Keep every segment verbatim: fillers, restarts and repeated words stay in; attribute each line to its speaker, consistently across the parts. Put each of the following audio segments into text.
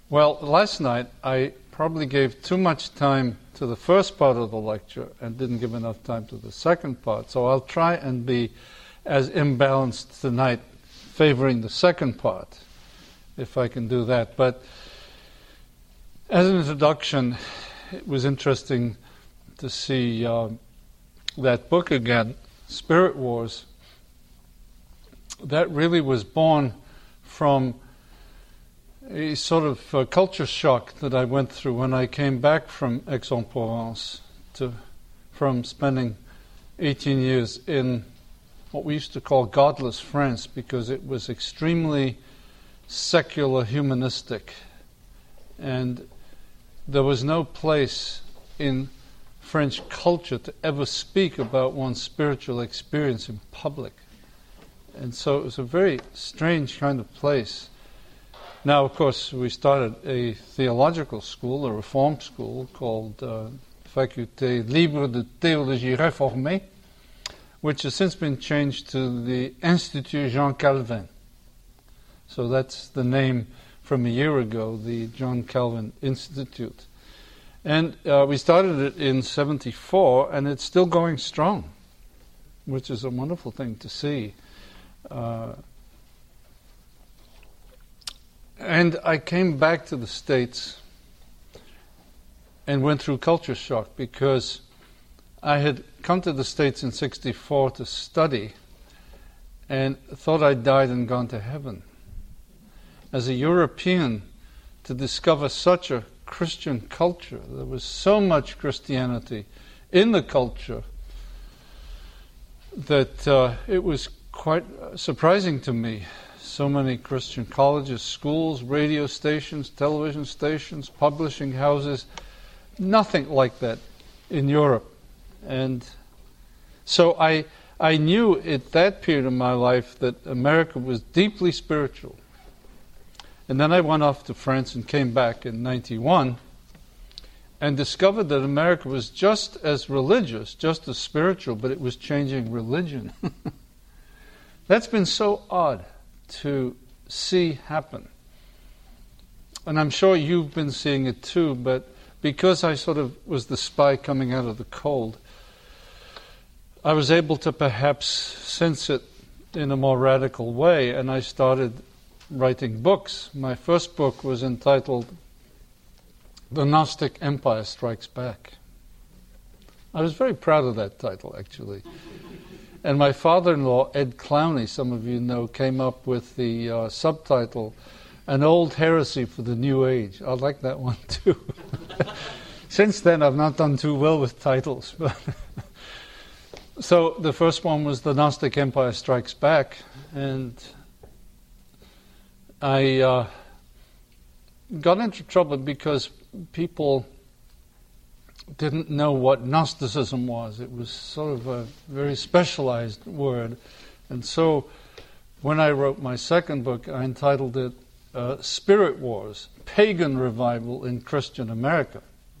Speaker 1: Well, last night I probably gave too much time to the first part of the lecture and didn't give enough time to the second part. So I'll try and be as imbalanced tonight, favoring the second part, if I can do that. But as an introduction, it was interesting to see uh, that book again, Spirit Wars. That really was born from a sort of uh, culture shock that I went through when I came back from Aix-en-Provence, to, from spending eighteen years in what we used to call godless France, because it was extremely secular, humanistic, and there was no place in French culture to ever speak about one's spiritual experience in public. And so it was a very strange kind of place. Now, of course, we started a theological school, a reform school, called uh, Faculté Libre de Théologie Réformée, which has since been changed to the Institut Jean Calvin. So that's the name from a year ago, the John Calvin Institute. And uh, we started it in seventy-four, and it's still going strong, which is a wonderful thing to see. Uh, and I came back to the States and went through culture shock, because I had come to the States in sixty-four to study and thought I'd died and gone to heaven. As a European, to discover such a Christian culture, there was so much Christianity in the culture that uh, it was quite surprising to me. So many Christian colleges, schools, radio stations, television stations, publishing houses, nothing like that in Europe. And so I I knew at that period of my life that America was deeply spiritual. And then I went off to France and came back in ninety-one and discovered that America was just as religious, just as spiritual, but it was changing religion. That's been so odd to see happen. And I'm sure you've been seeing it too, but because I sort of was the spy coming out of the cold, I was able to perhaps sense it in a more radical way, and I started writing books. My first book was entitled The Gnostic Empire Strikes Back. I was very proud of that title, actually. And my father-in-law, Ed Clowney, some of you know, came up with the uh, subtitle, An Old Heresy for the New Age. I like that one too. Since then, I've not done too well with titles. But so the first one was The Gnostic Empire Strikes Back, and I uh, got into trouble because people didn't know what Gnosticism was. It was sort of a very specialized word. And so when I wrote my second book, I entitled it uh, Spirit Wars, Pagan Revival in Christian America.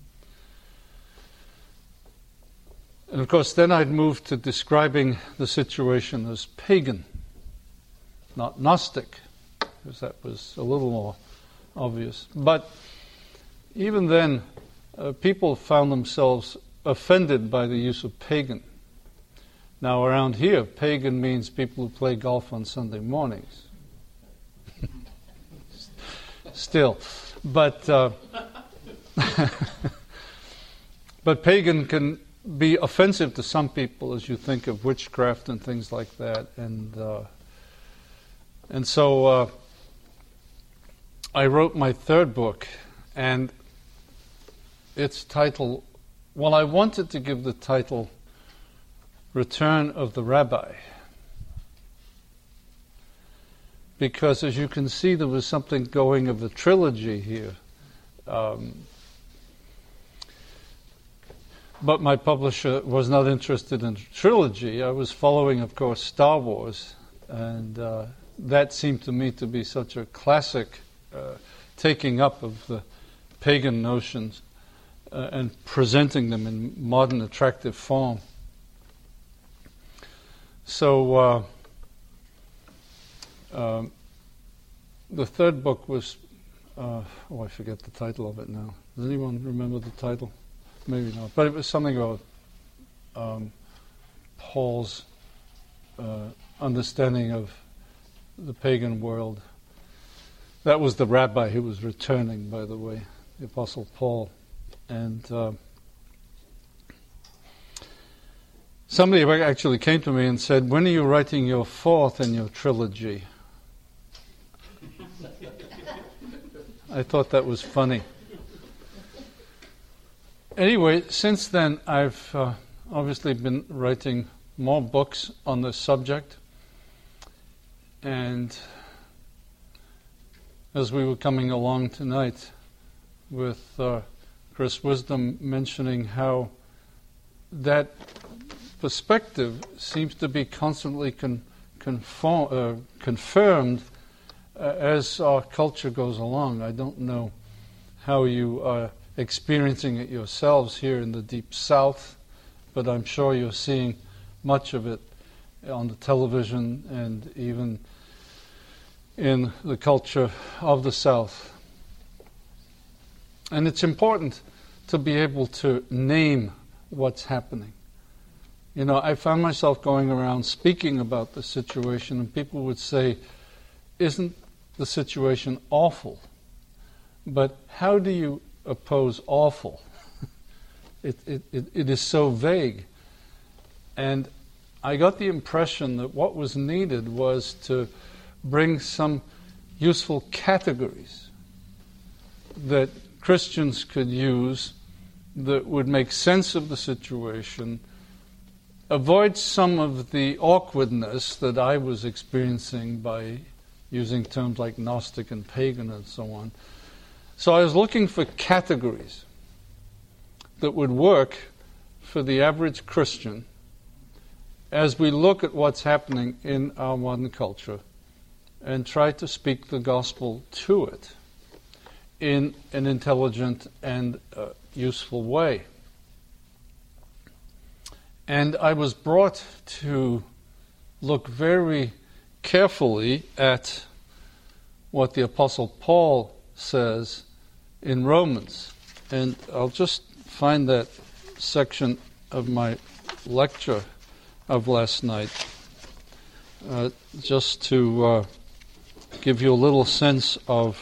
Speaker 1: And of course, then I'd moved to describing the situation as pagan, not Gnostic, because that was a little more obvious. But even then, uh, people found themselves offended by the use of pagan. Now, around here, pagan means people who play golf on Sunday mornings. Still. But, uh, but pagan can be offensive to some people as you think of witchcraft and things like that. And, uh, and so uh, I wrote my third book, and its title, well, I wanted to give the title Return of the Rabbi, because as you can see, there was something going of a trilogy here. Um, but my publisher was not interested in a trilogy. I was following, of course, Star Wars, and uh, that seemed to me to be such a classic uh, taking up of the pagan notions uh, and presenting them in modern, attractive form. So uh, um, the third book was uh, oh, I forget the title of it now. Does anyone remember the title? Maybe not. But it was something about um, Paul's uh, understanding of the pagan world. That was the rabbi who was returning, by the way, the Apostle Paul. And uh, somebody actually came to me and said, "When are you writing your fourth in your trilogy?" I thought that was funny. Anyway, since then, I've uh, obviously been writing more books on this subject. And as we were coming along tonight with uh, Chris Wisdom mentioning how that perspective seems to be constantly con- conform, uh, confirmed uh, as our culture goes along. I don't know how you are experiencing it yourselves here in the Deep South, but I'm sure you're seeing much of it on the television and even in the culture of the South. And it's important to be able to name what's happening. You know, I found myself going around speaking about the situation, and people would say, "Isn't the situation awful?" But how do you oppose awful? it, it, it, it is so vague. And I got the impression that what was needed was to bring some useful categories that Christians could use that would make sense of the situation, avoid some of the awkwardness that I was experiencing by using terms like Gnostic and pagan and so on. So I was looking for categories that would work for the average Christian as we look at what's happening in our modern culture and try to speak the gospel to it in an intelligent and uh, useful way. And I was brought to look very carefully at what the Apostle Paul says in Romans. And I'll just find that section of my lecture of last night, uh, just to uh, give you a little sense of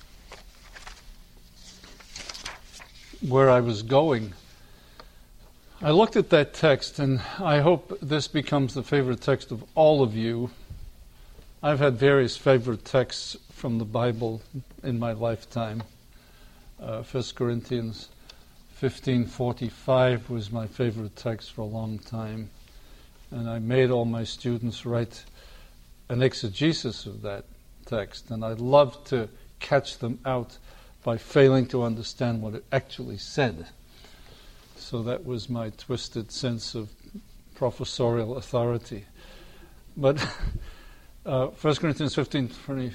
Speaker 1: where I was going. I looked at that text, and I hope this becomes the favorite text of all of you. I've had various favorite texts from the Bible in my lifetime. Uh, First Corinthians fifteen forty-five was my favorite text for a long time. And I made all my students write an exegesis of that text. And I loved to catch them out by failing to understand what it actually said. So that was my twisted sense of professorial authority. But uh, First Corinthians fifteen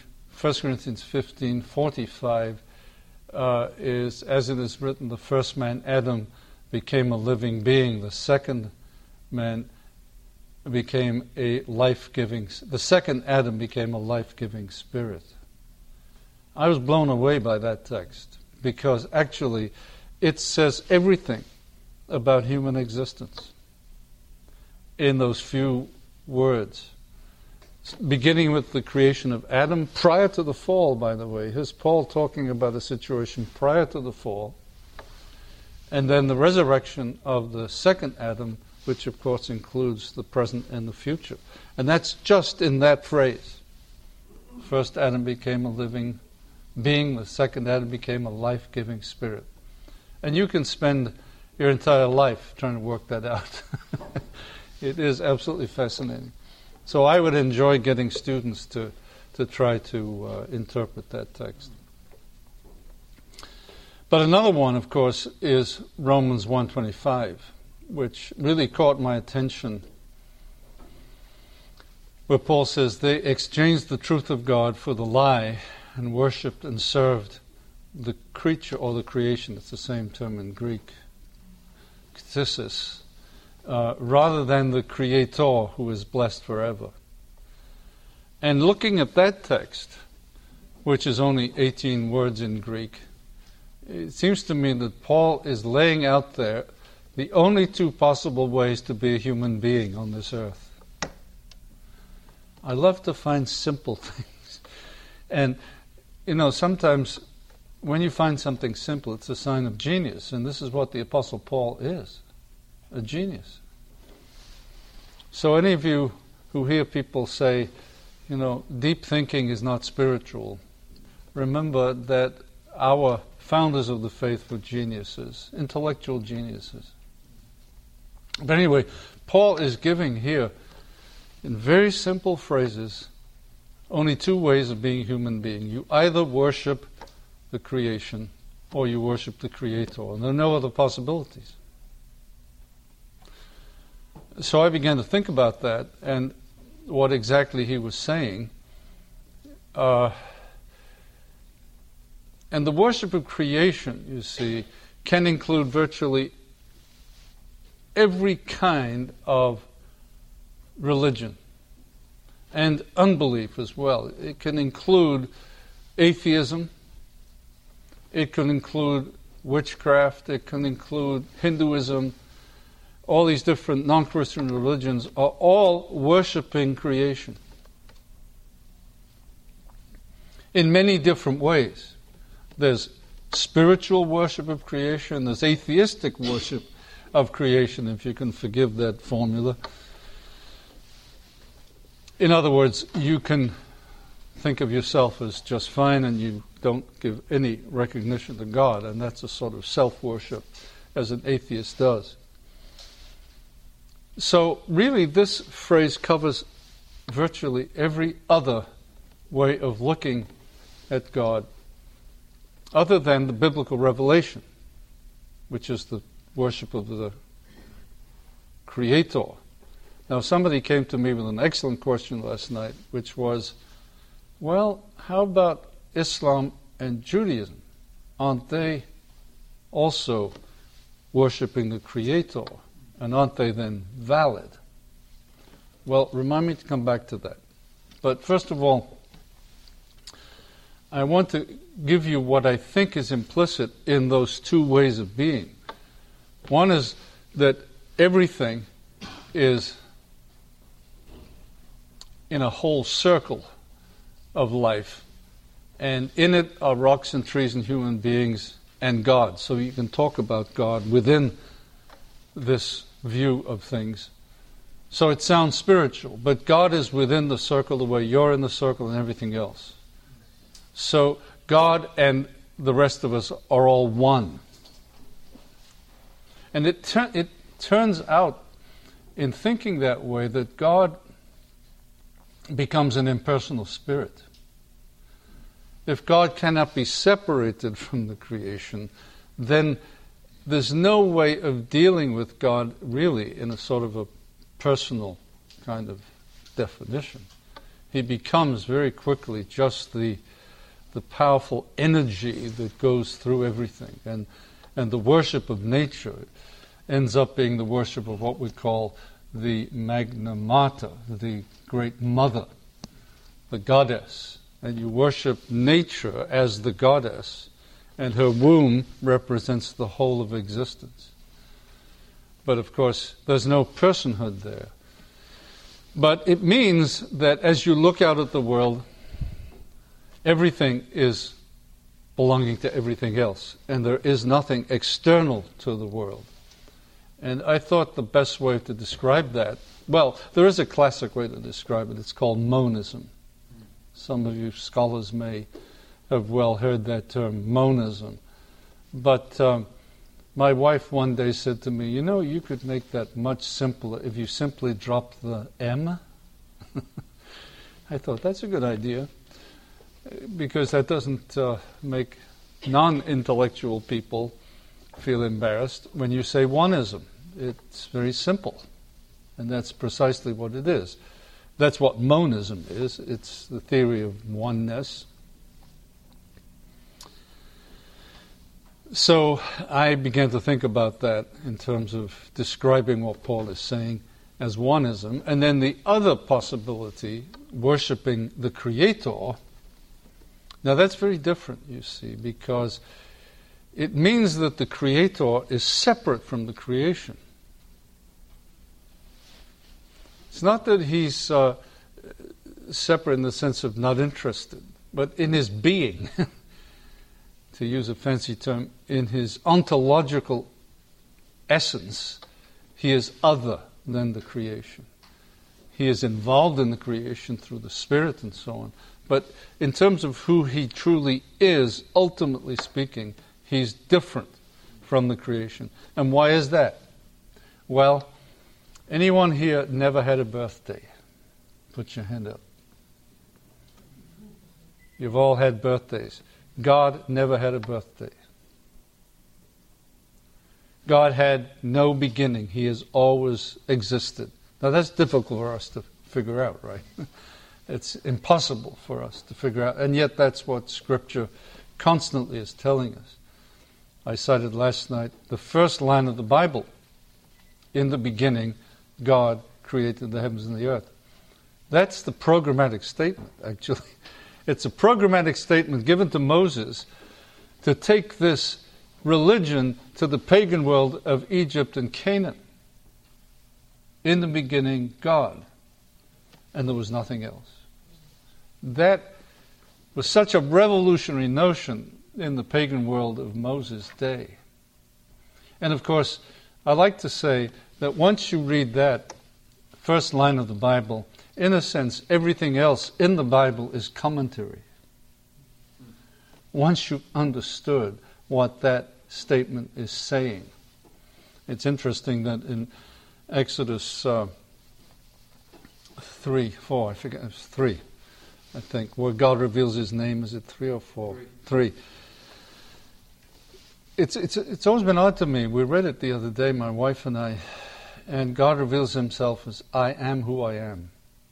Speaker 1: forty-five uh, is, as it is written, the first man, Adam, became a living being. The second man became a life-giving, the second Adam became a life-giving spirit. I was blown away by that text because actually it says everything about human existence in those few words. Beginning with the creation of Adam, prior to the fall, by the way. Here's Paul talking about a situation prior to the fall. And then the resurrection of the second Adam, which of course includes the present and the future. And that's just in that phrase. First Adam became a living being, the second Adam became a life-giving spirit. And you can spend your entire life trying to work that out. It is absolutely fascinating. So I would enjoy getting students to, to try to uh, interpret that text. But another one, of course, is Romans one twenty-five, which really caught my attention, where Paul says, they exchanged the truth of God for the lie and worshipped and served the creature or the creation. It's the same term in Greek, kthesis, uh, rather than the Creator who is blessed forever. And looking at that text, which is only eighteen words in Greek, it seems to me that Paul is laying out there the only two possible ways to be a human being on this earth. I love to find simple things. And, you know, sometimes when you find something simple, it's a sign of genius. And this is what the Apostle Paul is, a genius. So any of you who hear people say, you know, deep thinking is not spiritual, remember that our founders of the faith were geniuses, intellectual geniuses. But anyway, Paul is giving here, in very simple phrases, only two ways of being a human being. You either worship the creation or you worship the Creator, and there are no other possibilities. So I began to think about that and what exactly he was saying. Uh, and the worship of creation, you see, can include virtually every kind of religion and unbelief as well. It can include atheism, it can include witchcraft, it can include Hinduism. All these different non-Christian religions are all worshipping creation in many different ways. There's spiritual worship of creation, there's atheistic worship of creation, if you can forgive that formula. In other words, you can think of yourself as just fine and you don't give any recognition to God, and that's a sort of self-worship, as an atheist does. So really this phrase covers virtually every other way of looking at God other than the biblical revelation, which is the worship of the Creator. Now somebody came to me with an excellent question last night, which was, well, how about Islam and Judaism? Aren't they also worshipping the Creator? And aren't they then valid? Well, remind me to come back to that. But first of all, I want to give you what I think is implicit in those two ways of being. One is that everything is in a whole circle of life, and in it are rocks and trees and human beings and God. So you can talk about God within this view of things. So it sounds spiritual, but God is within the circle the way you're in the circle and everything else. So God and the rest of us are all one. And it, ter- it turns out, in thinking that way, that God becomes an impersonal spirit. If God cannot be separated from the creation, then there's no way of dealing with God really in a sort of a personal kind of definition. He becomes very quickly just the the powerful energy that goes through everything. And and the worship of nature ends up being the worship of what we call the Magna Mater, the great mother, the goddess. And you worship nature as the goddess, and her womb represents the whole of existence. But of course, there's no personhood there. But it means that as you look out at the world, everything is belonging to everything else, and there is nothing external to the world. And I thought the best way to describe that, well, there is a classic way to describe it. It's called monism. Some of you scholars may have well heard that term, monism. But um, my wife one day said to me, you know, you could make that much simpler if you simply dropped the M. I thought, that's a good idea, because that doesn't uh, make non-intellectual people feel embarrassed when you say oneism. It's very simple, and that's precisely what it is. That's what monism is. It's the theory of oneness. So I began to think about that in terms of describing what Paul is saying as oneism. And then the other possibility, worshipping the Creator, Now that's very different, you see, because it means that the Creator is separate from the creation. It's not that he's uh, separate in the sense of not interested, but in his being, to use a fancy term, in his ontological essence, he is other than the creation. He is involved in the creation through the Spirit and so on. But in terms of who he truly is, ultimately speaking, he's different from the creation. And why is that? Well, anyone here never had a birthday? Put your hand up. You've all had birthdays. God never had a birthday. God had no beginning. He has always existed. Now that's difficult for us to figure out, right? It's impossible for us to figure out. And yet that's what Scripture constantly is telling us. I cited last night the first line of the Bible. In the beginning, God created the heavens and the earth. That's the programmatic statement, actually. It's a programmatic statement given to Moses to take this religion to the pagan world of Egypt and Canaan. In the beginning, God. And there was nothing else. That was such a revolutionary notion in the pagan world of Moses' day. And of course, I like to say that once you read that first line of the Bible, in a sense, everything else in the Bible is commentary. Once you've understood what that statement is saying. It's interesting that in Exodus uh, three, four, I forget, it's three, I think, where God reveals his name. Is it three or four? Three. three. It's, it's, it's always been odd to me. We read it the other day, my wife and I, and God reveals himself as, I am who I am.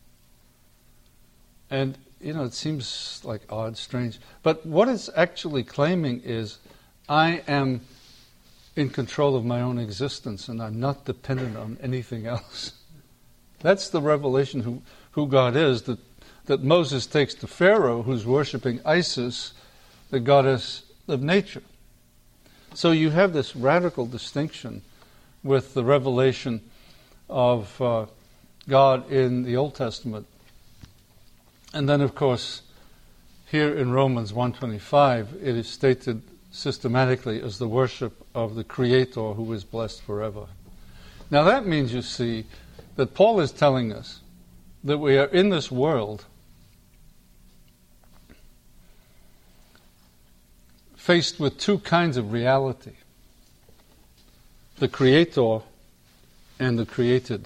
Speaker 1: And, you know, it seems like odd, strange. But what it's actually claiming is, I am in control of my own existence and I'm not dependent on anything else. That's the revelation who, who God is, that, that Moses takes to Pharaoh, who's worshipping Isis, the goddess of nature. So you have this radical distinction with the revelation of uh, God in the Old Testament. And then, of course, here in Romans one twenty-five, it is stated systematically as the worship of the Creator who is blessed forever. Now that means, you see, that Paul is telling us that we are in this world faced with two kinds of reality. The Creator and the created.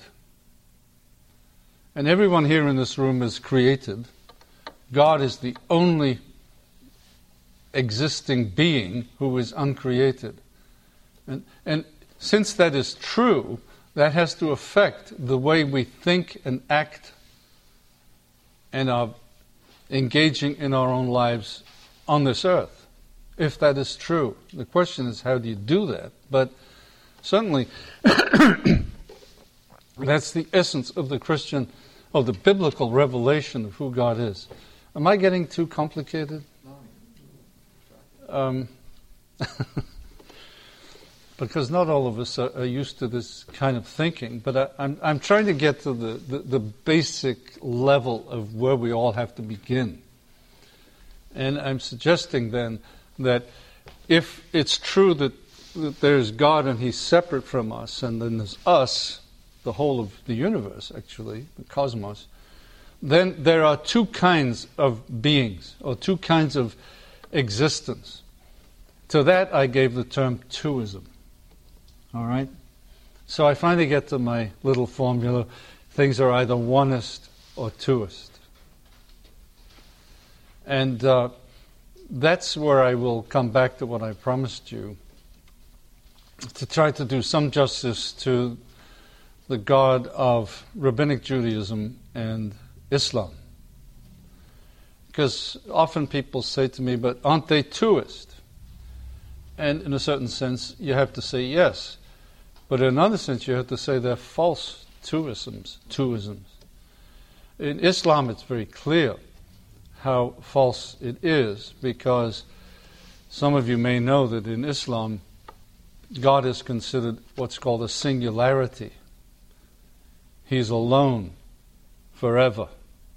Speaker 1: And everyone here in this room is created. God is the only existing being who is uncreated. And, and since that is true, that has to affect the way we think and act and are engaging in our own lives on this earth, if that is true. The question is, how do you do that? But certainly, that's the essence of the Christian, of the biblical revelation of who God is. Am I getting too complicated? Um, because not all of us are, are used to this kind of thinking, but I, I'm, I'm trying to get to the, the, the basic level of where we all have to begin. And I'm suggesting then that if it's true that, that there's God and He's separate from us, and then there's us, the whole of the universe actually, the cosmos, then there are two kinds of beings, or two kinds of existence. To that I gave the term twoism. All right? So I finally get to my little formula. Things are either oneist or twoist. And uh, that's where I will come back to what I promised you, to try to do some justice to the God of Rabbinic Judaism and Islam. Because often people say to me, but aren't they twoist? And in a certain sense, you have to say yes. But in another sense, you have to say they're false twoisms. twoisms. In Islam, it's very clear how false it is, because some of you may know that in Islam, God is considered what's called a singularity. He's alone forever.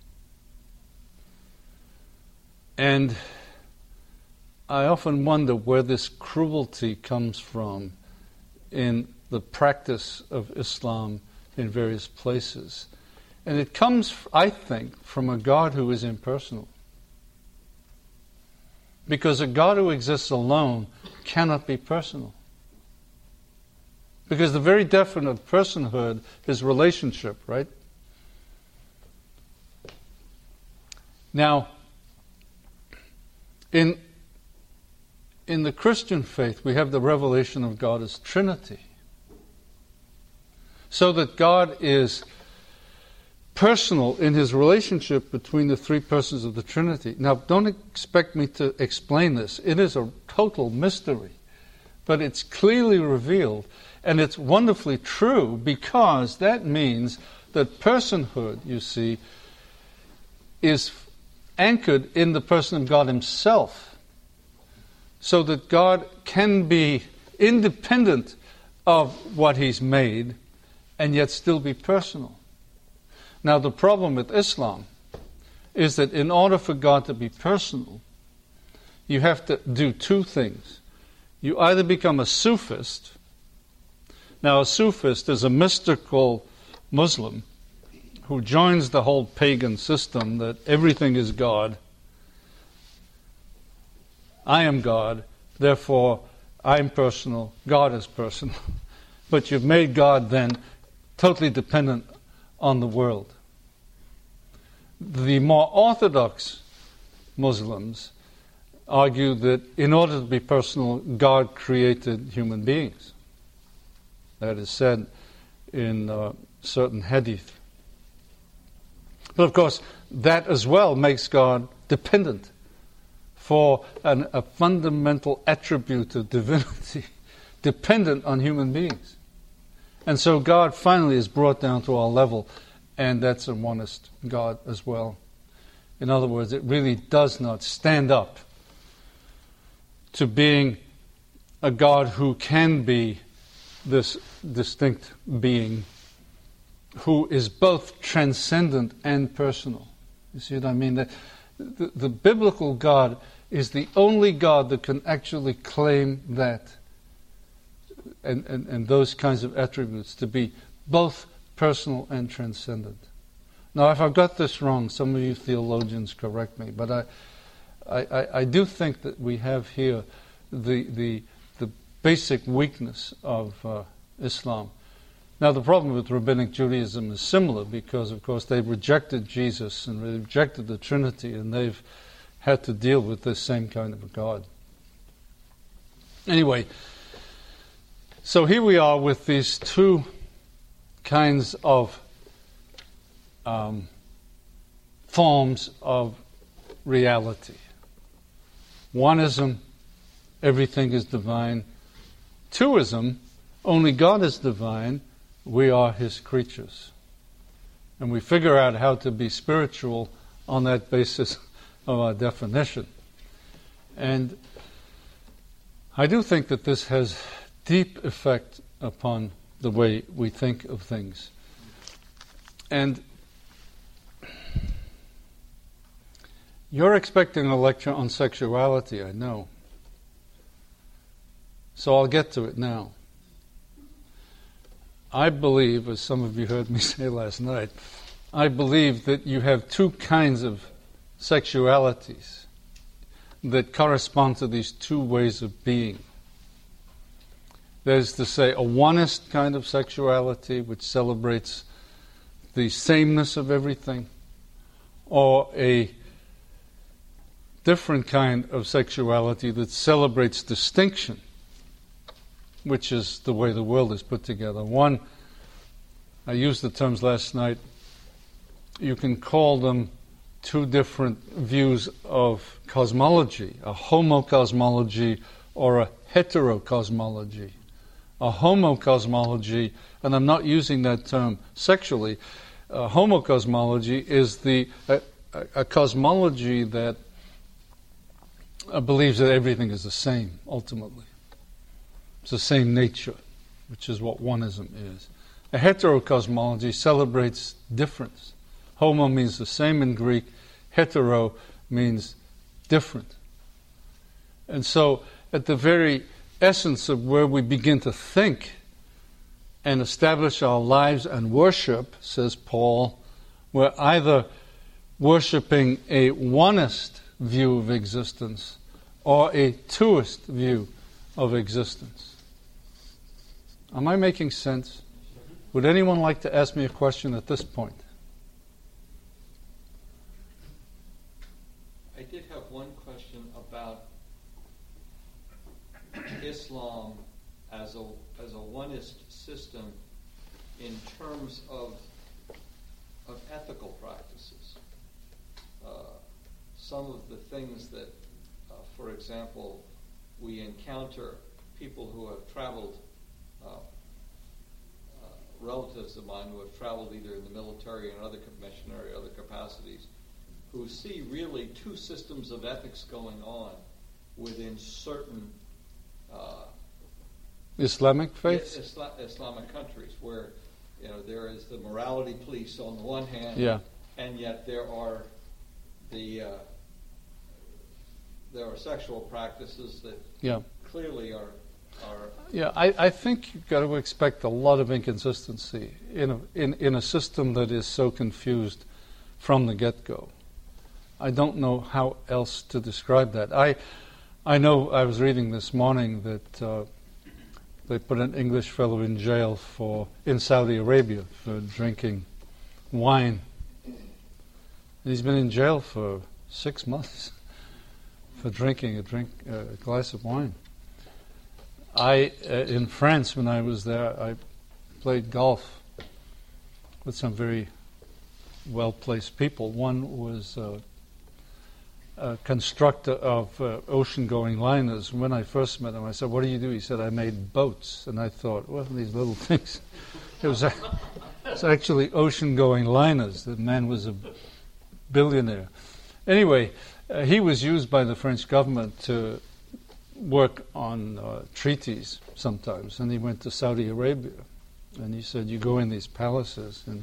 Speaker 1: And I often wonder where this cruelty comes from in the practice of Islam in various places. And it comes, I think, from a God who is impersonal. Because a God who exists alone cannot be personal. Because the very definition of personhood is relationship, right? Now, in, in the Christian faith, we have the revelation of God as Trinity. So that God is personal in his relationship between the three persons of the Trinity. Now, don't expect me to explain this. It is a total mystery. But it's clearly revealed, and it's wonderfully true, because that means that personhood, you see, is anchored in the person of God himself, so that God can be independent of what he's made and yet still be personal. Now, the problem with Islam is that in order for God to be personal, you have to do two things. You either become a Sufist. Now, a Sufist is a mystical Muslim who joins the whole pagan system that everything is God. I am God, therefore I'm personal, God is personal. But you've made God then totally dependent on the world. The more orthodox Muslims argue that in order to be personal, God created human beings. That is said in uh, certain hadith. But of course, that as well makes God dependent for an, a fundamental attribute of divinity, dependent on human beings. And so God finally is brought down to our level, and that's a monist God as well. In other words, it really does not stand up to being a God who can be this distinct being, who is both transcendent and personal. You see what I mean? The, the, the biblical God is the only God that can actually claim that, and, and, and those kinds of attributes, to be both personal and transcendent. Now, if I've got this wrong, some of you theologians correct me, but I, I, I do think that we have here the the, the basic weakness of uh, Islam. Now, the problem with Rabbinic Judaism is similar, because, of course, they've rejected Jesus and rejected the Trinity, and they've had to deal with this same kind of a God. Anyway, so here we are with these two kinds of um, forms of reality. Oneism, everything is divine. Twoism, only God is divine, we are his creatures. And we figure out how to be spiritual on that basis of our definition. And I do think that this has deep effect upon the way we think of things. And you're expecting a lecture on sexuality, I know. So I'll get to it now. I believe, as some of you heard me say last night, I believe that you have two kinds of sexualities that correspond to these two ways of being. There's to say a onist kind of sexuality which celebrates the sameness of everything, or a different kind of sexuality that celebrates distinction, which is the way the world is put together. One, I used the terms last night, you can call them two different views of cosmology, a homocosmology or a heterocosmology. A homocosmology, and I'm not using that term sexually, uh, homocosmology is the uh, a, a cosmology that uh, believes that everything is the same, ultimately. It's the same nature, which is what oneism is. A heterocosmology celebrates difference. Homo means the same in Greek. Hetero means different. And so, at the very essence of where we begin to think and establish our lives and worship, says Paul, we're either worshipping a oneist view of existence or a twoist view of existence. Am I making sense? Would anyone like to ask me a question at this point?
Speaker 2: I did have one question about Islam as a as a oneist system in terms of of ethical practices. Uh, some of the things that, uh, for example, we encounter people who have traveled, uh, uh, relatives of mine who have traveled either in the military and other missionary, other capacities, who see really two systems of ethics going on within certain uh,
Speaker 1: Islamic faiths?
Speaker 2: Isla- Islamic countries, where you know there is the morality police on the one hand,
Speaker 1: yeah.
Speaker 2: and yet there are the uh, there are sexual practices that
Speaker 1: yeah.
Speaker 2: clearly are are.
Speaker 1: Yeah, I, I think you've got to expect a lot of inconsistency in a, in in a system that is so confused from the get-go. I don't know how else to describe that. I I know I was reading this morning that uh, they put an English fellow in jail for in Saudi Arabia for drinking wine. And he's been in jail for six months for drinking a drink uh, a glass of wine. I uh, in France when I was there, I played golf with some very well-placed people. One was uh, a constructor of uh, ocean-going liners. When I first met him, I said, "What do you do?" He said, "I made boats." And I thought, well, these little things. It was, a, it was actually ocean-going liners. The man was a billionaire. Anyway, uh, he was used by the French government to work on uh, treaties sometimes. And he went to Saudi Arabia. And he said, you go in these palaces, and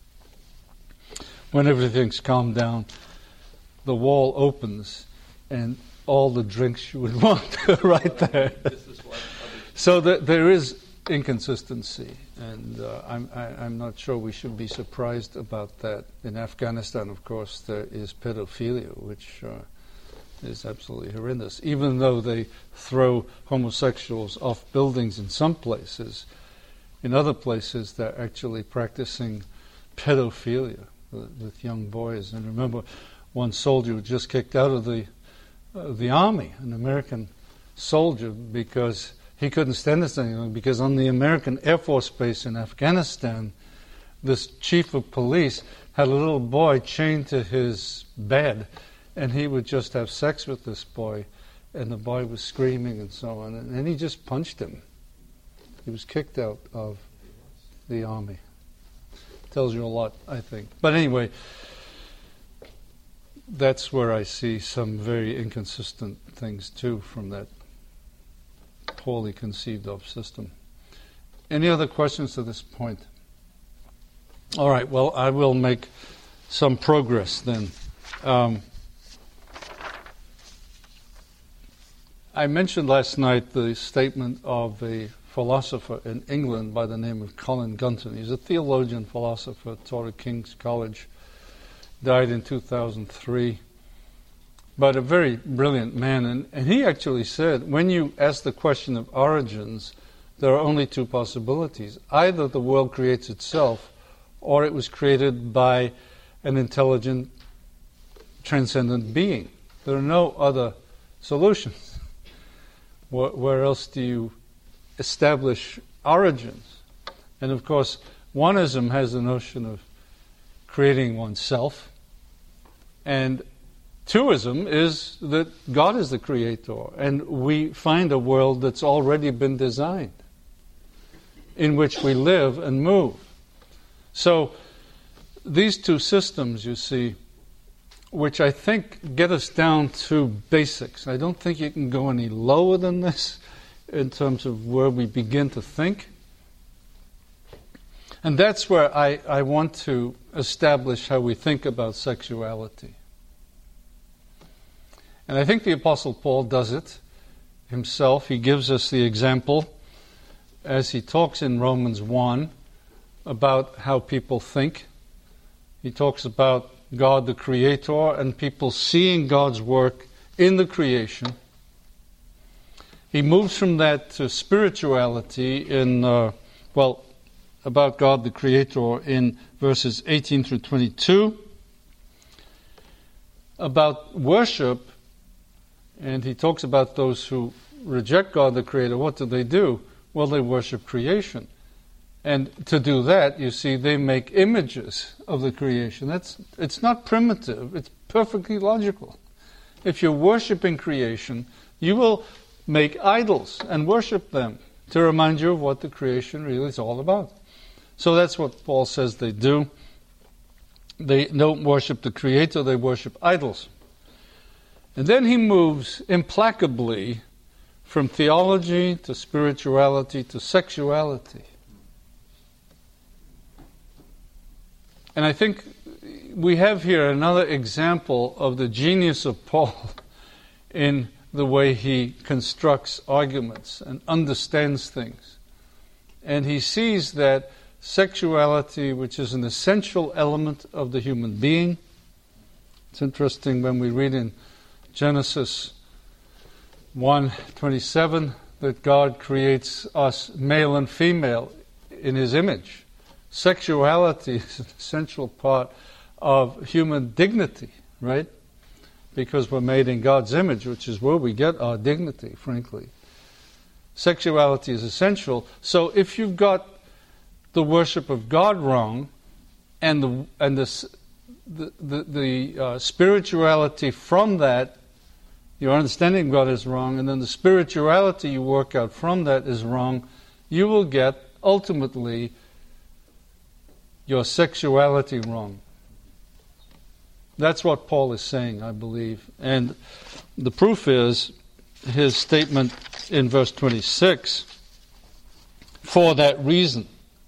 Speaker 1: when everything's calmed down, the wall opens, and all the drinks you would want are right there. So the, there is inconsistency, and uh, I'm, I, I'm not sure we should be surprised about that. In Afghanistan, of course, there is pedophilia, which uh, is absolutely horrendous. Even though they throw homosexuals off buildings in some places, in other places they're actually practicing pedophilia with, with young boys. And remember, one soldier was just kicked out of the uh, the army, an American soldier, because he couldn't stand this anymore, because on the American Air Force Base in Afghanistan, this chief of police had a little boy chained to his bed, and he would just have sex with this boy, and the boy was screaming and so on, and, and he just punched him. He was kicked out of the army. Tells you a lot, I think. But anyway, that's where I see some very inconsistent things too from that poorly conceived of system. Any other questions to this point? All right, well, I will make some progress then. Um, I mentioned last night the statement of a philosopher in England by the name of Colin Gunton. He's a theologian, philosopher, taught at King's College, died in two thousand three, but a very brilliant man. And, and he actually said, when you ask the question of origins, there are only two possibilities. Either the world creates itself, or it was created by an intelligent, transcendent being. There are no other solutions. Where, where else do you establish origins? And of course, oneism has the notion of creating oneself, and twoism is that God is the creator, and we find a world that's already been designed, in which we live and move. So these two systems, you see, which I think get us down to basics. I don't think you can go any lower than this in terms of where we begin to think. And that's where I, I want to establish how we think about sexuality. And I think the Apostle Paul does it himself. He gives us the example as he talks in Romans one about how people think. He talks about God the Creator and people seeing God's work in the creation. He moves from that to spirituality in, uh, well, about God the Creator in verses eighteen through twenty-two. About worship, and he talks about those who reject God the Creator. What do they do? Well, they worship creation. And to do that, you see, they make images of the creation. That's it's not primitive, it's perfectly logical. If you're worshiping creation, you will make idols and worship them to remind you of what the creation really is all about. So that's what Paul says they do. They don't worship the Creator, they worship idols. And then he moves implacably from theology to spirituality to sexuality. And I think we have here another example of the genius of Paul in the way he constructs arguments and understands things. And he sees that sexuality, which is an essential element of the human being. It's interesting when we read in Genesis one twenty-seven that God creates us male and female in His image. Sexuality is an essential part of human dignity, right? Because we're made in God's image, which is where we get our dignity, frankly. Sexuality is essential. So if you've got the worship of God wrong, and the and the the, the, the uh, spirituality from that, your understanding of God is wrong, and then the spirituality you work out from that is wrong, you will get ultimately your sexuality wrong. That's what Paul is saying, I believe. And the proof is his statement in verse twenty-six, for that reason.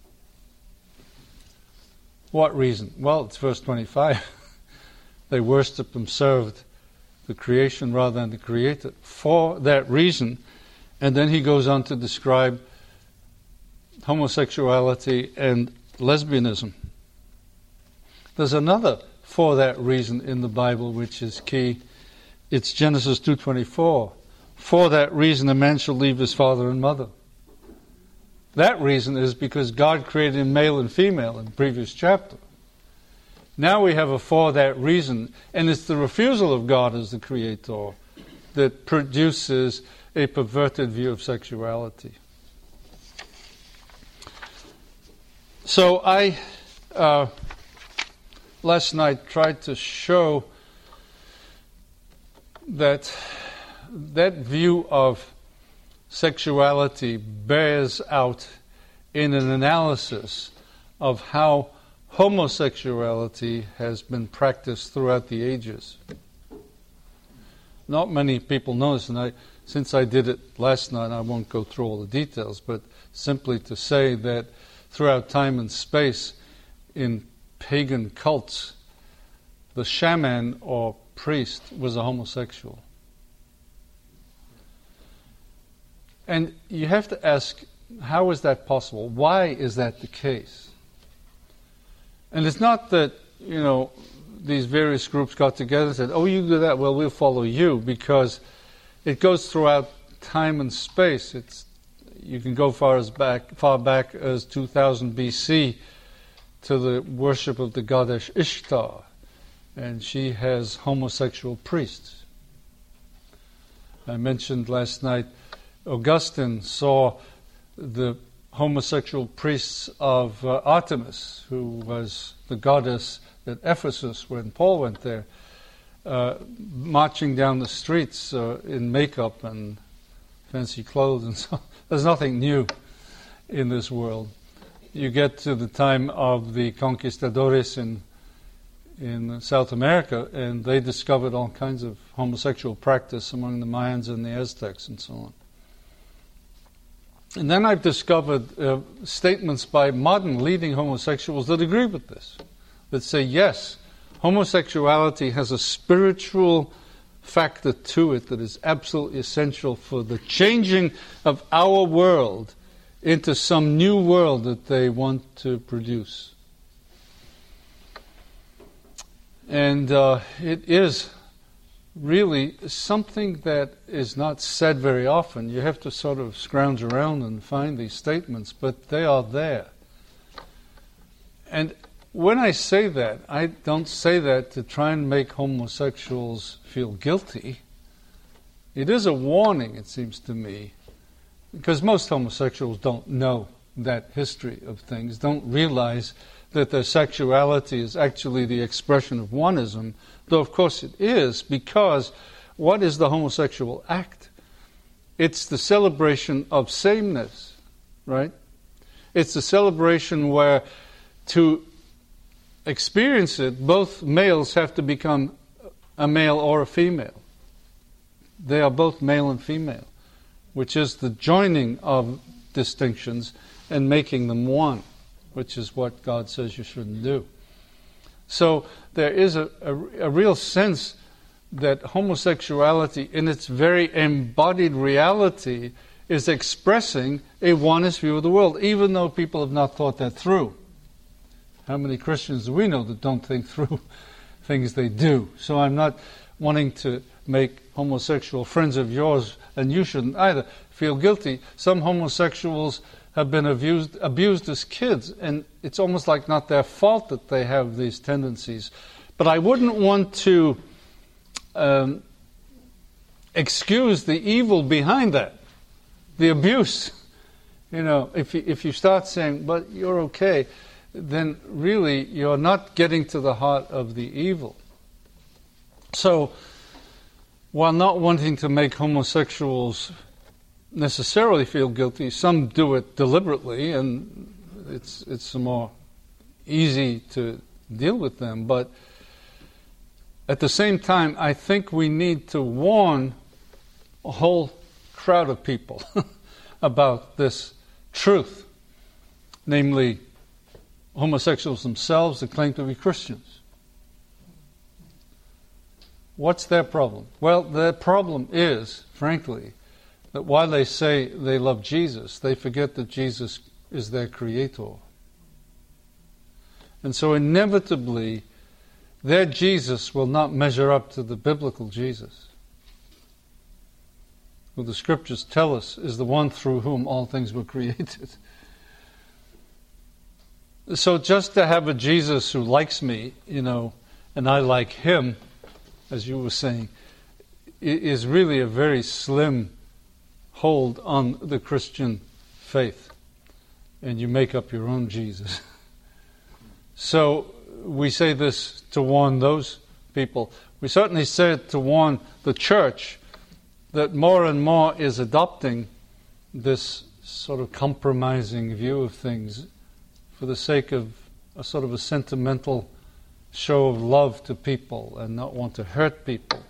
Speaker 1: What reason? Well, it's verse twenty-five. They worshipped and served the creation rather than the Creator. For that reason. And then he goes on to describe homosexuality and lesbianism. There's another for that reason in the Bible which is key. It's Genesis two twenty-four. For that reason a man shall leave his father and mother. That reason is because God created him male and female in the previous chapter. Now we have a for that reason, and it's the refusal of God as the Creator that produces a perverted view of sexuality. So I, uh, last night, tried to show that that view of sexuality bears out in an analysis of how homosexuality has been practiced throughout the ages. Not many people know this, and I, since I did it last night, I won't go through all the details, but simply to say that throughout time and space, in pagan cults, the shaman or priest was a homosexual. And you have to ask, how is that possible? Why is that the case? And it's not that, you know, these various groups got together and said, oh, you do that, well, we'll follow you, because it goes throughout time and space. It's you can go far as back, far back as two thousand B C to the worship of the goddess Ishtar, and she has homosexual priests. I mentioned last night Augustine saw the homosexual priests of uh, Artemis, who was the goddess at Ephesus when Paul went there, uh, marching down the streets uh, in makeup and fancy clothes and so on. There's nothing new in this world. You get to the time of the conquistadores in in South America, and they discovered all kinds of homosexual practice among the Mayans and the Aztecs and so on. And then I've discovered uh, statements by modern leading homosexuals that agree with this, that say, yes, homosexuality has a spiritual factor to it that is absolutely essential for the changing of our world into some new world that they want to produce. And uh, it is really something that is not said very often. You have to sort of scrounge around and find these statements, but they are there. And when I say that, I don't say that to try and make homosexuals feel guilty. It is a warning, it seems to me, because most homosexuals don't know that history of things, don't realize that their sexuality is actually the expression of oneism, though of course it is, because what is the homosexual act? It's the celebration of sameness, right? It's the celebration where to experience it, both males have to become a male or a female. They are both male and female, which is the joining of distinctions and making them one, which is what God says you shouldn't do. So there is a, a, a real sense that homosexuality in its very embodied reality is expressing a oneness view of the world, even though people have not thought that through. How many Christians do we know that don't think through things they do? So I'm not wanting to make homosexual friends of yours, and you shouldn't either, feel guilty. Some homosexuals have been abused, abused as kids, and it's almost like not their fault that they have these tendencies. But I wouldn't want to um, excuse the evil behind that, the abuse. You know, if you, if you start saying, but you're okay, then really you're not getting to the heart of the evil. So, while not wanting to make homosexuals necessarily feel guilty, some do it deliberately, and it's it's more easy to deal with them. But at the same time, I think we need to warn a whole crowd of people about this truth, namely homosexuals themselves that claim to be Christians. What's their problem? Well, their problem is, frankly, that while they say they love Jesus, they forget that Jesus is their creator. And so inevitably, their Jesus will not measure up to the biblical Jesus, who the scriptures tell us is the one through whom all things were created. So just to have a Jesus who likes me, you know, and I like him, as you were saying, is really a very slim hold on the Christian faith. And you make up your own Jesus. So we say this to warn those people. We certainly say it to warn the church that more and more is adopting this sort of compromising view of things for the sake of a sort of a sentimental show of love to people and not want to hurt people.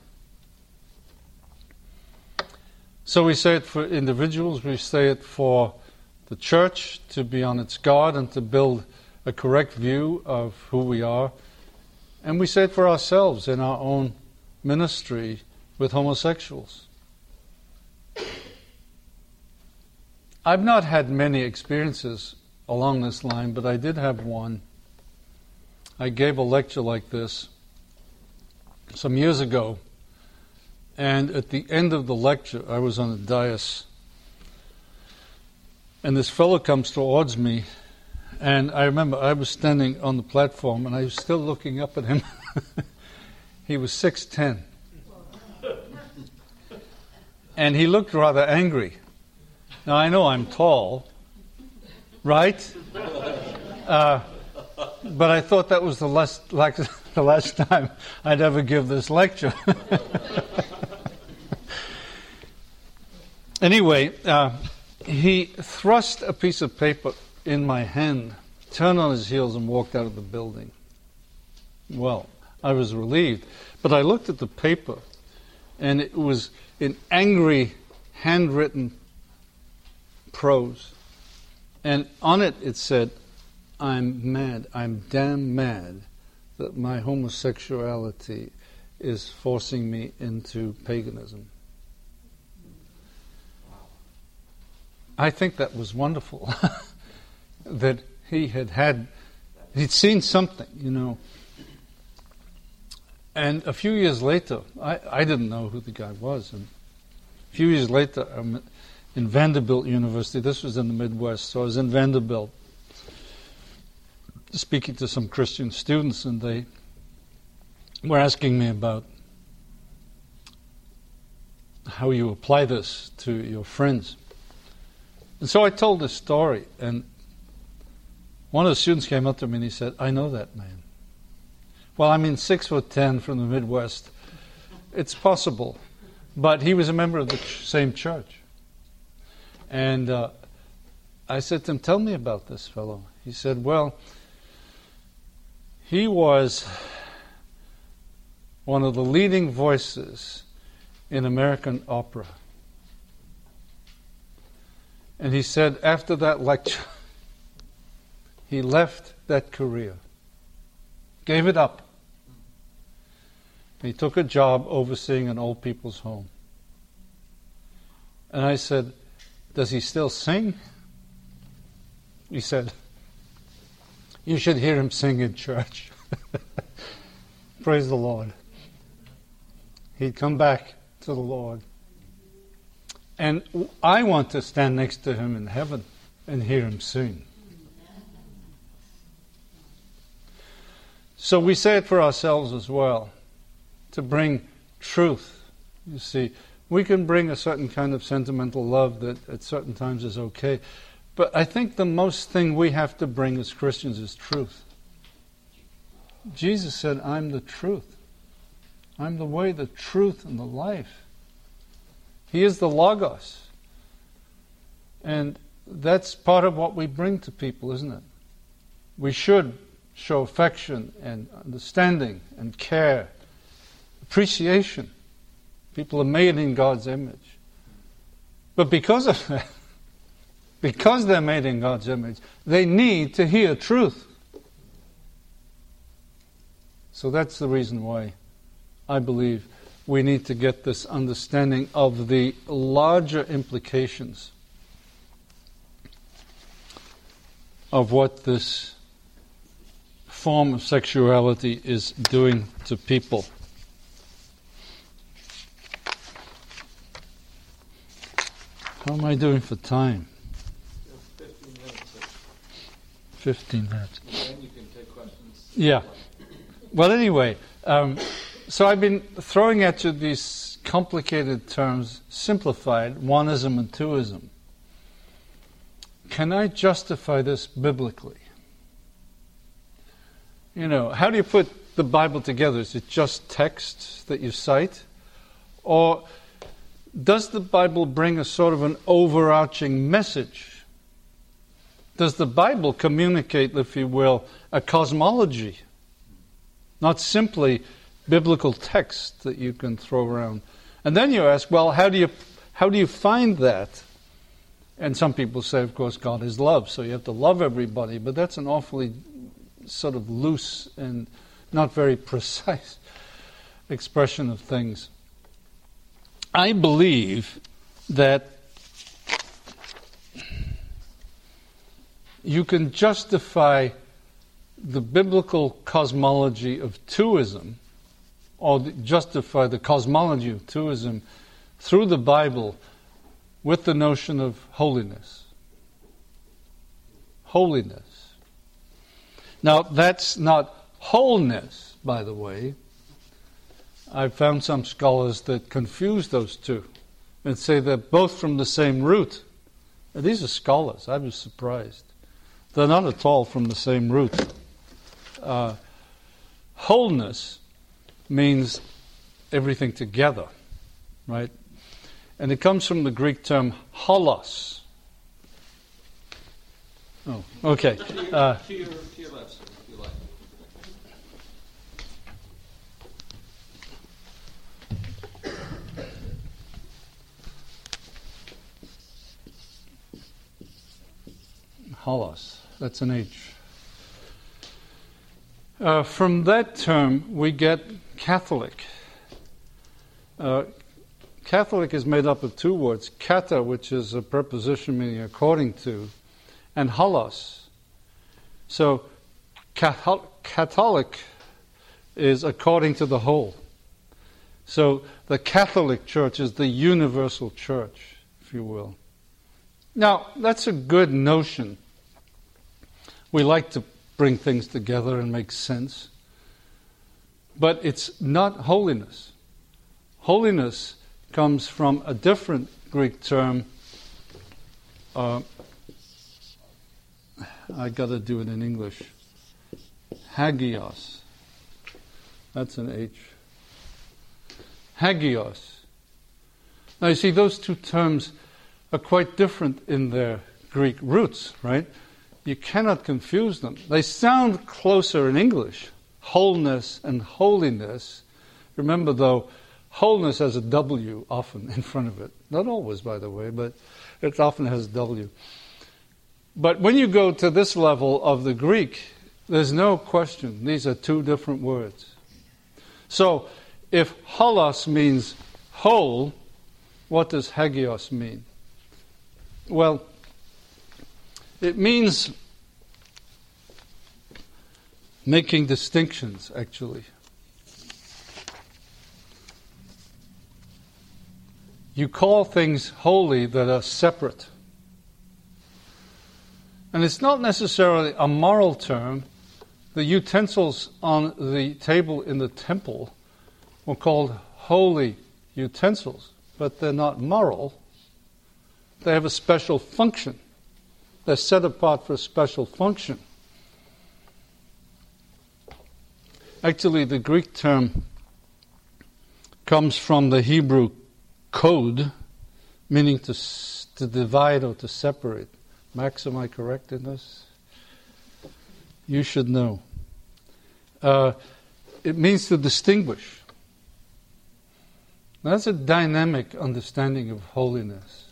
Speaker 1: So we say it for individuals, we say it for the church to be on its guard and to build a correct view of who we are. And we say it for ourselves in our own ministry with homosexuals. I've not had many experiences along this line, but I did have one. I gave a lecture like this some years ago, and at the end of the lecture, I was on a dais, and this fellow comes towards me, and I remember I was standing on the platform, and I was still looking up at him. He was six ten. And he looked rather angry. Now, I know I'm tall, right? Uh, but I thought that was the last, like, the last time I'd ever give this lecture. Anyway, uh, he thrust a piece of paper in my hand, turned on his heels, and walked out of the building. Well, I was relieved. But I looked at the paper, and it was in angry, handwritten prose. And on it, it said, I'm mad, I'm damn mad that my homosexuality is forcing me into paganism. I think that was wonderful. That he had had, he'd seen something, you know. And a few years later, I, I didn't know who the guy was. And a few years later, I'm in Vanderbilt University. This was in the Midwest, so I was in Vanderbilt speaking to some Christian students, and they were asking me about how you apply this to your friends. And so I told this story, and one of the students came up to me and he said, I know that man. Well, I mean, six foot ten from the Midwest. It's possible. But he was a member of the ch- same church. And uh, I said to him, tell me about this fellow. He said, well, he was one of the leading voices in American opera. And he said, after that lecture, he left that career, gave it up. He took a job overseeing an old people's home. And I said, does he still sing? He said, you should hear him sing in church. Praise the Lord. He'd come back to the Lord. And I want to stand next to him in heaven and hear him sing. So we say it for ourselves as well, to bring truth. You see, we can bring a certain kind of sentimental love that at certain times is okay. But I think the most thing we have to bring as Christians is truth. Jesus said, I'm the truth. I'm the way, the truth, and the life. He is the Logos. And that's part of what we bring to people, isn't it? We should show affection and understanding and care, appreciation. People are made in God's image. But because of that, because they're made in God's image, they need to hear truth. So that's the reason why I believe we need to get this understanding of the larger implications of what this form of sexuality is doing to people. How am I doing for time?
Speaker 2: fifteen minutes.
Speaker 1: Fifteen minutes.
Speaker 2: And then you can take questions.
Speaker 1: Yeah. Well, anyway, um, so I've been throwing at you these complicated terms, simplified, oneism and twoism. Can I justify this biblically? You know, how do you put the Bible together? Is it just text that you cite? Or does the Bible bring a sort of an overarching message? Does the Bible communicate, if you will, a cosmology? Not simply biblical text that you can throw around. And then you ask, well, how do you how do you find that? And some people say, of course, God is love, so you have to love everybody, but that's an awfully sort of loose and not very precise expression of things. I believe that you can justify the biblical cosmology of twoism, or justify the cosmology of twoism through the Bible with the notion of holiness. Holiness. Now, that's not wholeness, by the way. I've found some scholars that confuse those two and say they're both from the same root. Now, these are scholars. I was surprised. They're not at all from the same root. Uh, wholeness means everything together, right? And it comes from the Greek term holos. Oh, okay. Uh,
Speaker 2: to, your, to your left, sir, if you like.
Speaker 1: Holos. That's an H. Uh, from that term, we get Catholic. Uh, Catholic is made up of two words, kata, which is a preposition meaning according to, and holos. So Catholic is according to the whole. So the Catholic Church is the universal church, if you will. Now, that's a good notion. We like to bring things together and make sense. But it's not holiness. Holiness comes from a different Greek term. Uh, I got to do it in English. Hagios. That's an H. Hagios. Now you see, those two terms are quite different in their Greek roots, right? You cannot confuse them. They sound closer in English, wholeness and holiness. Remember, though, wholeness has a W often in front of it. Not always, by the way, but it often has a W. But when you go to this level of the Greek, there's no question. These are two different words. So, if holos means whole, what does hagios mean? Well, it means making distinctions, actually. You call things holy that are separate. And it's not necessarily a moral term. The utensils on the table in the temple were called holy utensils, but they're not moral. They have a special function. They're set apart for a special function. Actually, the Greek term comes from the Hebrew code, meaning to, to divide or to separate. Max, am I correct in this? You should know. Uh, it means to distinguish. That's a dynamic understanding of holiness.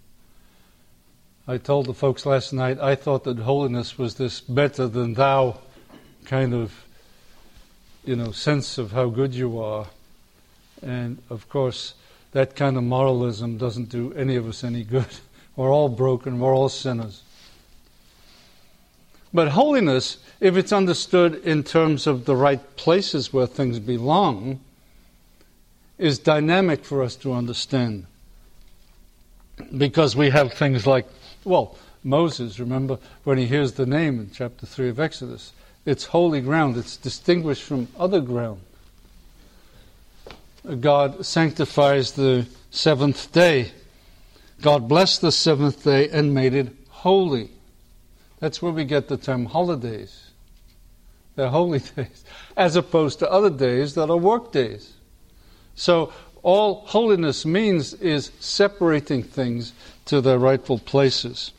Speaker 1: I told the folks last night, I thought that holiness was this better than thou kind of, you know, sense of how good you are. And of course, that kind of moralism doesn't do any of us any good. We're all broken, we're all sinners. But holiness, if it's understood in terms of the right places where things belong, is dynamic for us to understand. Because we have things like, well, Moses, remember, when he hears the name in chapter three of Exodus, it's holy ground, it's distinguished from other ground. God sanctifies the seventh day. God blessed the seventh day and made it holy. That's where we get the term holidays. They're holy days, as opposed to other days that are work days. So all holiness means is separating things to their rightful places.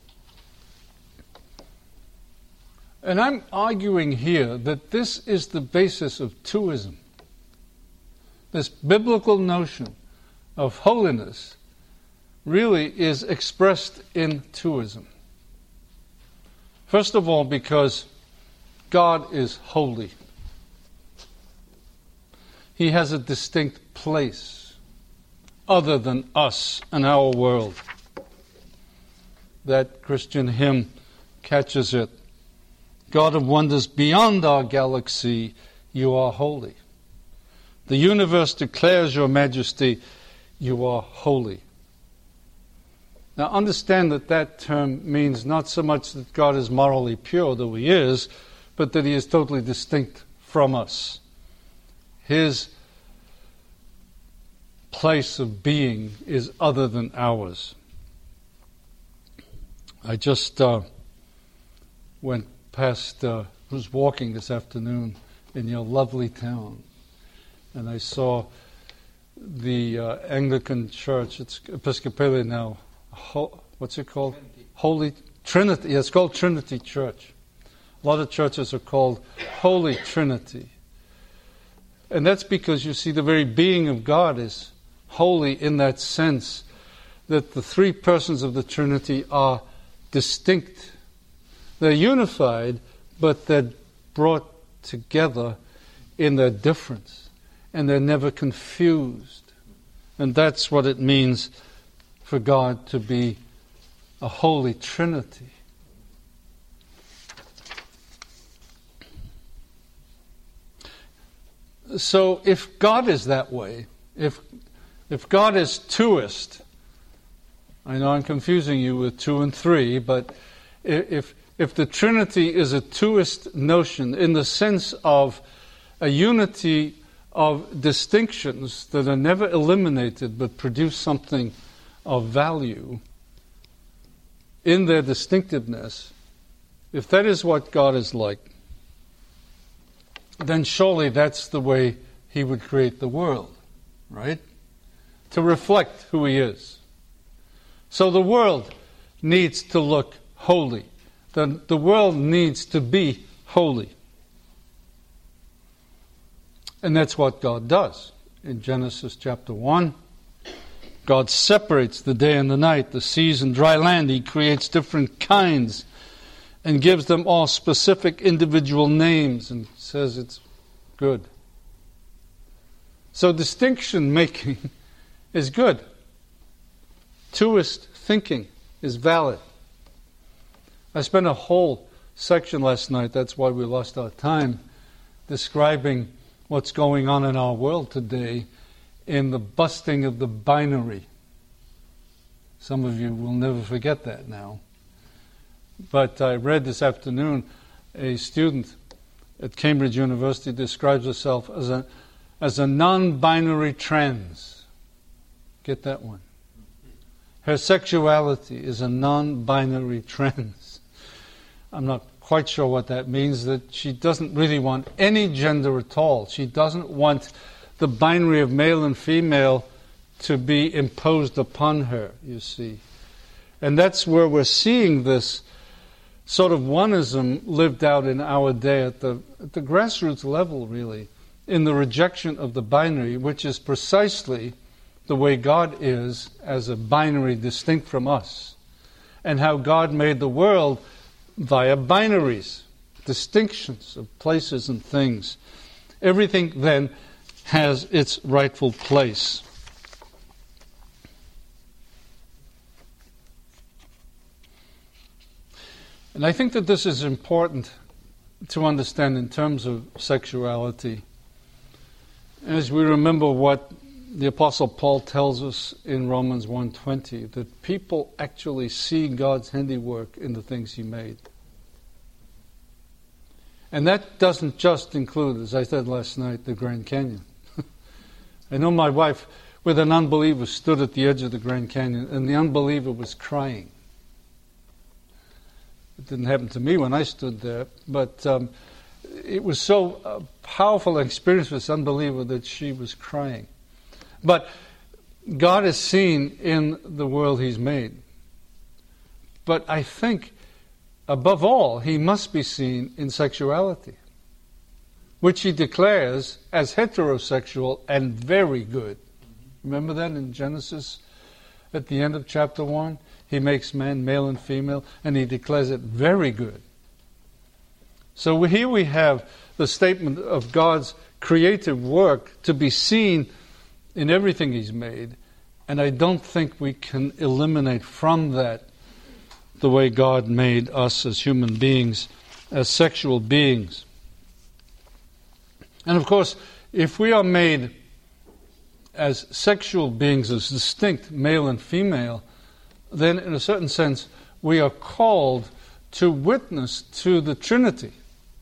Speaker 1: And I'm arguing here that this is the basis of twoism. This biblical notion of holiness really is expressed in twoism. First of all, because God is holy. He has a distinct place other than us and our world. That Christian hymn catches it. God of wonders beyond our galaxy, you are holy. The universe declares your majesty, you are holy. Now understand that that term means not so much that God is morally pure, though he is, but that he is totally distinct from us. His place of being is other than ours. I just uh, went past, uh, was walking this afternoon in your lovely town, and I saw the uh, Anglican Church, it's Episcopalian now, Ho- what's it called?
Speaker 2: Trinity.
Speaker 1: Holy Trinity. Yeah, it's called Trinity Church. A lot of churches are called Holy Trinity. And that's because, you see, the very being of God is holy in that sense that the three persons of the Trinity are distinct They're unified, but they're brought together in their difference, and they're never confused. And that's what it means for God to be a holy Trinity. So if God is that way, if if God is twoist, I know I'm confusing you with two and three, but if if the Trinity is a twoist notion in the sense of a unity of distinctions that are never eliminated but produce something of value in their distinctiveness, if that is what God is like, then surely that's the way He would create the world, right? To reflect who He is. So the world needs to look holy. The, the world needs to be holy. And that's what God does. In Genesis chapter one, God separates the day and the night, the seas and dry land. He creates different kinds and gives them all specific individual names and says it's good. So distinction making is good. Twoist thinking is valid. I spent a whole section last night, that's why we lost our time, describing what's going on in our world today in the busting of the binary. Some of you will never forget that now. But I read this afternoon, a student at Cambridge University describes herself as a as a non-binary trans. Get that one. Her sexuality is a non-binary trans. I'm not quite sure what that means, that she doesn't really want any gender at all. She doesn't want the binary of male and female to be imposed upon her, you see. And that's where we're seeing this sort of oneism lived out in our day at the, at the grassroots level, really, in the rejection of the binary, which is precisely the way God is as a binary distinct from us, and how God made the world via binaries, distinctions of places and things. Everything then has its rightful place. And I think that this is important to understand in terms of sexuality. As we remember what the Apostle Paul tells us in Romans one twenty, that people actually see God's handiwork in the things He made. And that doesn't just include, as I said last night, the Grand Canyon. I know my wife, with an unbeliever, stood at the edge of the Grand Canyon, and the unbeliever was crying. It didn't happen to me when I stood there, but um, it was so uh, powerful an experience for this unbeliever that she was crying. But God is seen in the world He's made. But I think, above all, He must be seen in sexuality, which He declares as heterosexual and very good. Remember that in Genesis at the end of chapter one? He makes man male and female, and He declares it very good. So here we have the statement of God's creative work to be seen in everything He's made, and I don't think we can eliminate from that the way God made us as human beings, as sexual beings. And of course, if we are made as sexual beings, as distinct male and female, then in a certain sense we are called to witness to the Trinity.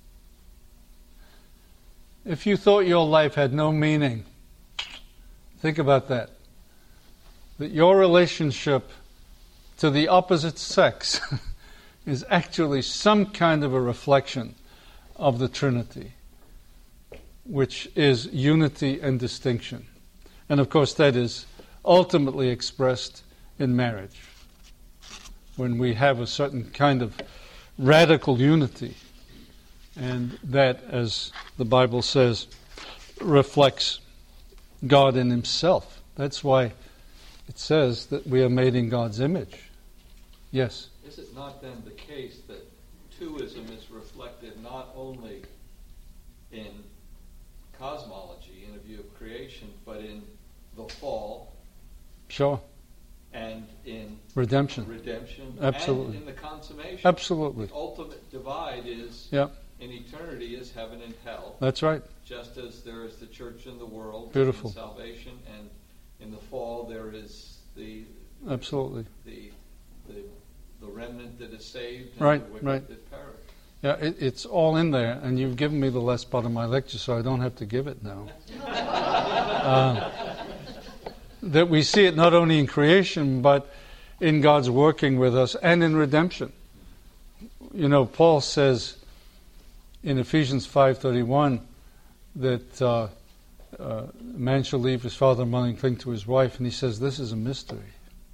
Speaker 1: If you thought your life had no meaning, think about that. That your relationship to the opposite sex is actually some kind of a reflection of the Trinity, which is unity and distinction. And of course that is ultimately expressed in marriage, when we have a certain kind of radical unity, and that, as the Bible says, reflects God in Himself. That's why it says that we are made in God's image. Yes?
Speaker 2: Is it not then the case that twoism is reflected not only in cosmology, in a view of creation, but in the fall.
Speaker 1: Sure.
Speaker 2: And in
Speaker 1: redemption.
Speaker 2: Redemption.
Speaker 1: Absolutely.
Speaker 2: And in the consummation.
Speaker 1: Absolutely.
Speaker 2: The ultimate divide is,
Speaker 1: yep.
Speaker 2: in eternity, is heaven and hell.
Speaker 1: That's right.
Speaker 2: Just as there is the church in the world,
Speaker 1: beautiful
Speaker 2: salvation, and in the fall there is the
Speaker 1: absolutely
Speaker 2: the the, the remnant that is saved and
Speaker 1: right,
Speaker 2: the wicked
Speaker 1: right.
Speaker 2: that perish.
Speaker 1: Yeah, it, it's all in there, and you've given me the last part of my lecture, so I don't have to give it now. uh, that we see it not only in creation, but in God's working with us and in redemption. You know, Paul says in Ephesians five thirty-one that uh, uh, man shall leave his father and mother and cling to his wife, and he says this is a mystery.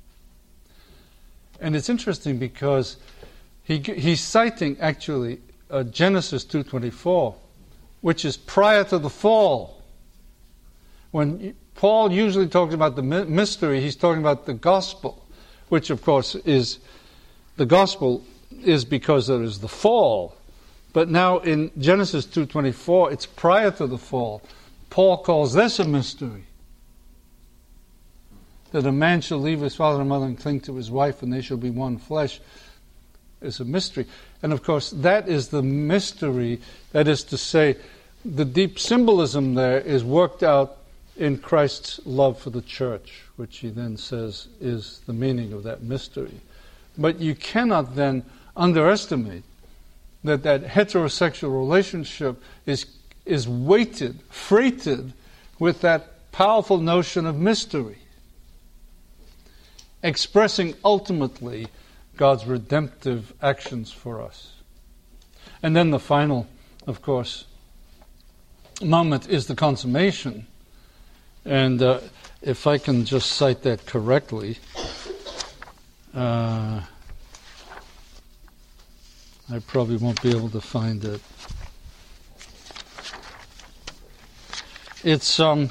Speaker 1: And it's interesting because he he's citing actually uh, Genesis two twenty-four, which is prior to the fall. When Paul usually talks about the mystery, he's talking about the gospel, which of course is, the gospel is because there is the fall. But now in Genesis two twenty-four, it's prior to the fall. Paul calls this a mystery. That a man shall leave his father and mother and cling to his wife, and they shall be one flesh, is a mystery. And of course, that is the mystery, that is to say, the deep symbolism there is worked out in Christ's love for the church, which he then says is the meaning of that mystery. But you cannot then underestimate that that heterosexual relationship is is weighted, freighted with that powerful notion of mystery, expressing ultimately God's redemptive actions for us. And then the final, of course, moment is the consummation. And uh, if I can just cite that correctly, uh, I probably won't be able to find it. It's um.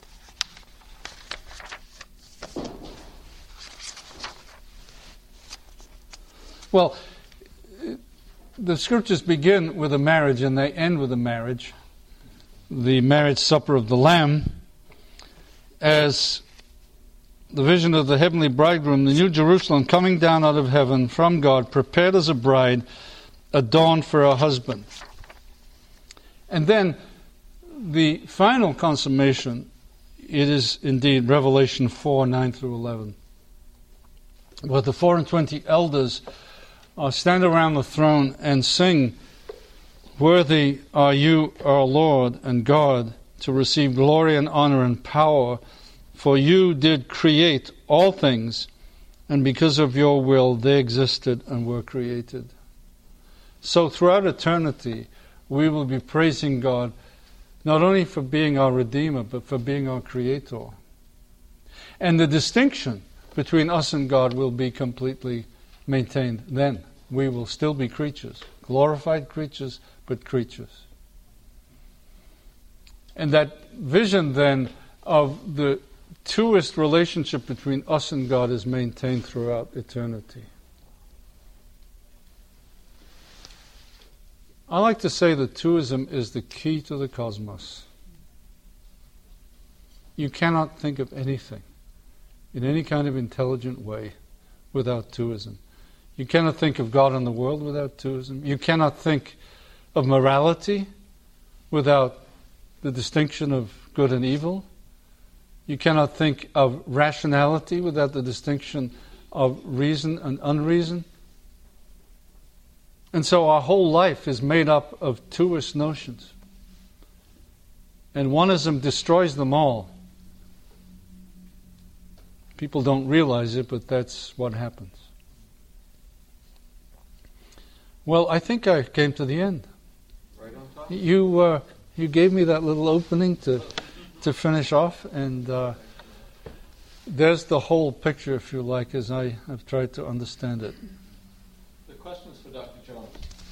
Speaker 1: Well, the scriptures begin with a marriage and they end with a marriage, the marriage supper of the Lamb, as the vision of the heavenly bridegroom, the new Jerusalem coming down out of heaven from God, prepared as a bride, adorned for her husband. And then the final consummation, it is indeed Revelation four, nine through eleven. Where the four and twenty elders uh, stand around the throne and sing, "Worthy are you, our Lord and God, to receive glory and honor and power, for you did create all things, and because of your will they existed and were created." So throughout eternity, we will be praising God not only for being our Redeemer, but for being our Creator. And the distinction between us and God will be completely maintained then. We will still be creatures, glorified creatures, but creatures. And that vision then of the twoist relationship between us and God is maintained throughout eternity. I like to say that twoism is the key to the cosmos. You cannot think of anything in any kind of intelligent way without twoism. You cannot think of God and the world without twoism. You cannot think of morality without the distinction of good and evil. You cannot think of rationality without the distinction of reason and unreason. And so our whole life is made up of twoist notions. And oneism destroys them all. People don't realize it, but that's what happens. Well, I think I came to the end.
Speaker 2: Right on top.
Speaker 1: You uh, you gave me that little opening to to finish off, and uh, there's the whole picture, if you like, as I have tried to understand it.
Speaker 2: The questions for Doctor Jones.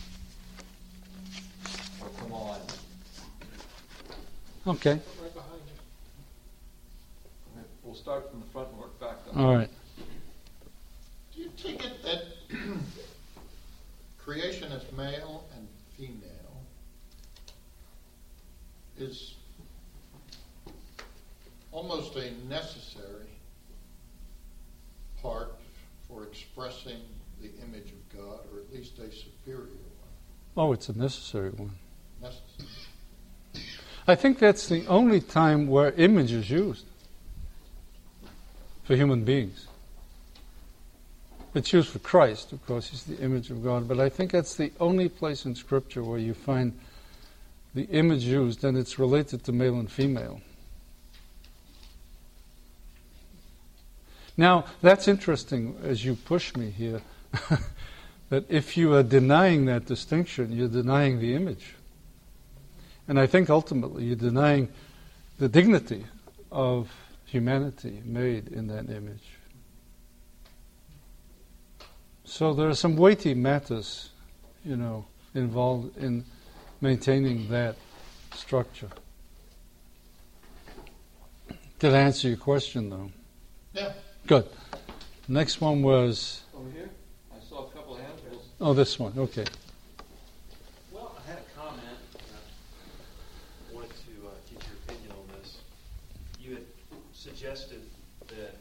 Speaker 2: Oh, come on.
Speaker 1: Okay.
Speaker 2: Right behind you. We'll start from the front and work back.
Speaker 1: All right.
Speaker 3: Do you take it that creation as male and female is almost a necessary part for expressing the image of God, or at least a superior one.
Speaker 1: Oh, it's a necessary one.
Speaker 3: Necessary.
Speaker 1: I think that's the only time where image is used for human beings. It's used for Christ, of course, he's the image of God, but I think that's the only place in Scripture where you find the image used, and it's related to male and female. Now, that's interesting as you push me here, that if you are denying that distinction, you're denying the image. And I think ultimately you're denying the dignity of humanity made in that image. So there are some weighty matters, you know, involved in maintaining that structure. Did I answer your question, though?
Speaker 3: Yeah.
Speaker 1: Good. Next one was...
Speaker 2: Over here? I saw a couple of hands.
Speaker 1: Oh, this one. Okay.
Speaker 4: Well, I had a comment. I wanted to uh, get your opinion on this. You had suggested that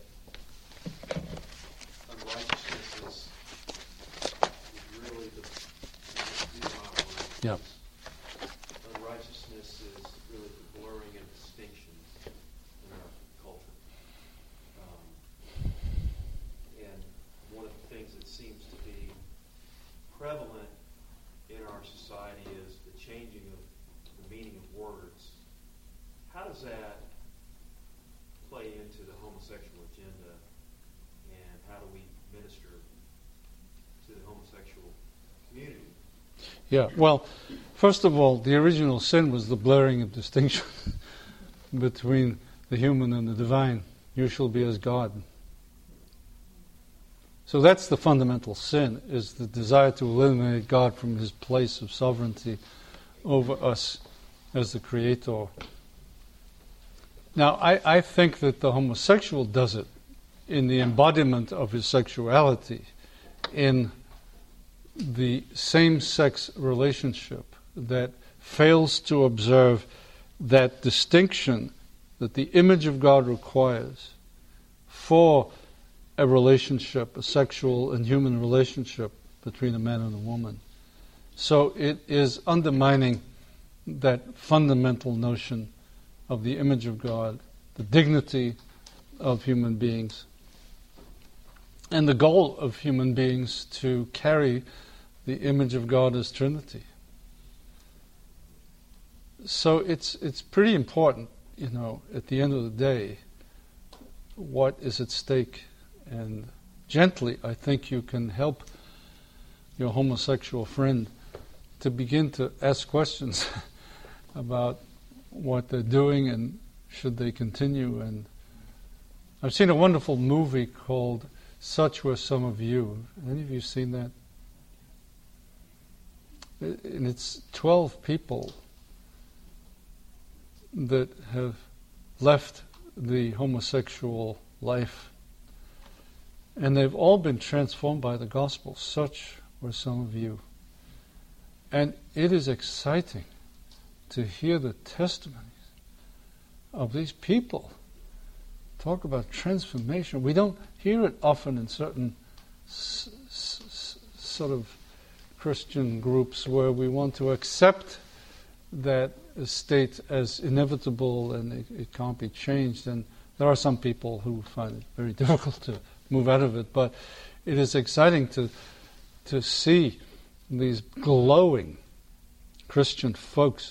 Speaker 4: unrighteousness is, is really the, the
Speaker 1: Yeah.
Speaker 4: Unrighteousness is really the blurring of distinctions in our culture. Um, and one of the things that seems to be prevalent in our society is the changing of the meaning of words. How does that play into the homosexual agenda, and how do we minister to the homosexual community?
Speaker 1: Yeah, well, first of all, the original sin was the blurring of distinction between the human and the divine. You shall be as God. So that's the fundamental sin, is the desire to eliminate God from his place of sovereignty over us as the creator. Now, I, I think that the homosexual does it in the embodiment of his sexuality, in the same-sex relationship that fails to observe that distinction that the image of God requires for a relationship, a sexual and human relationship between a man and a woman. So it is undermining that fundamental notion of the image of God, the dignity of human beings, and the goal of human beings to carry the image of God as Trinity. So it's it's pretty important, you know, at the end of the day, what is at stake. And gently, I think you can help your homosexual friend to begin to ask questions about what they're doing and should they continue. And I've seen a wonderful movie called Such Were Some of You. Have any of you seen that? And it's twelve people that have left the homosexual life, and they've all been transformed by the gospel. Such were some of you. And it is exciting to hear the testimonies of these people. Talk about transformation. We don't hear it often in certain s- s- sort of Christian groups where we want to accept that state as inevitable and it, it can't be changed. And there are some people who find it very difficult to move out of it, but it is exciting to to see these glowing Christian folks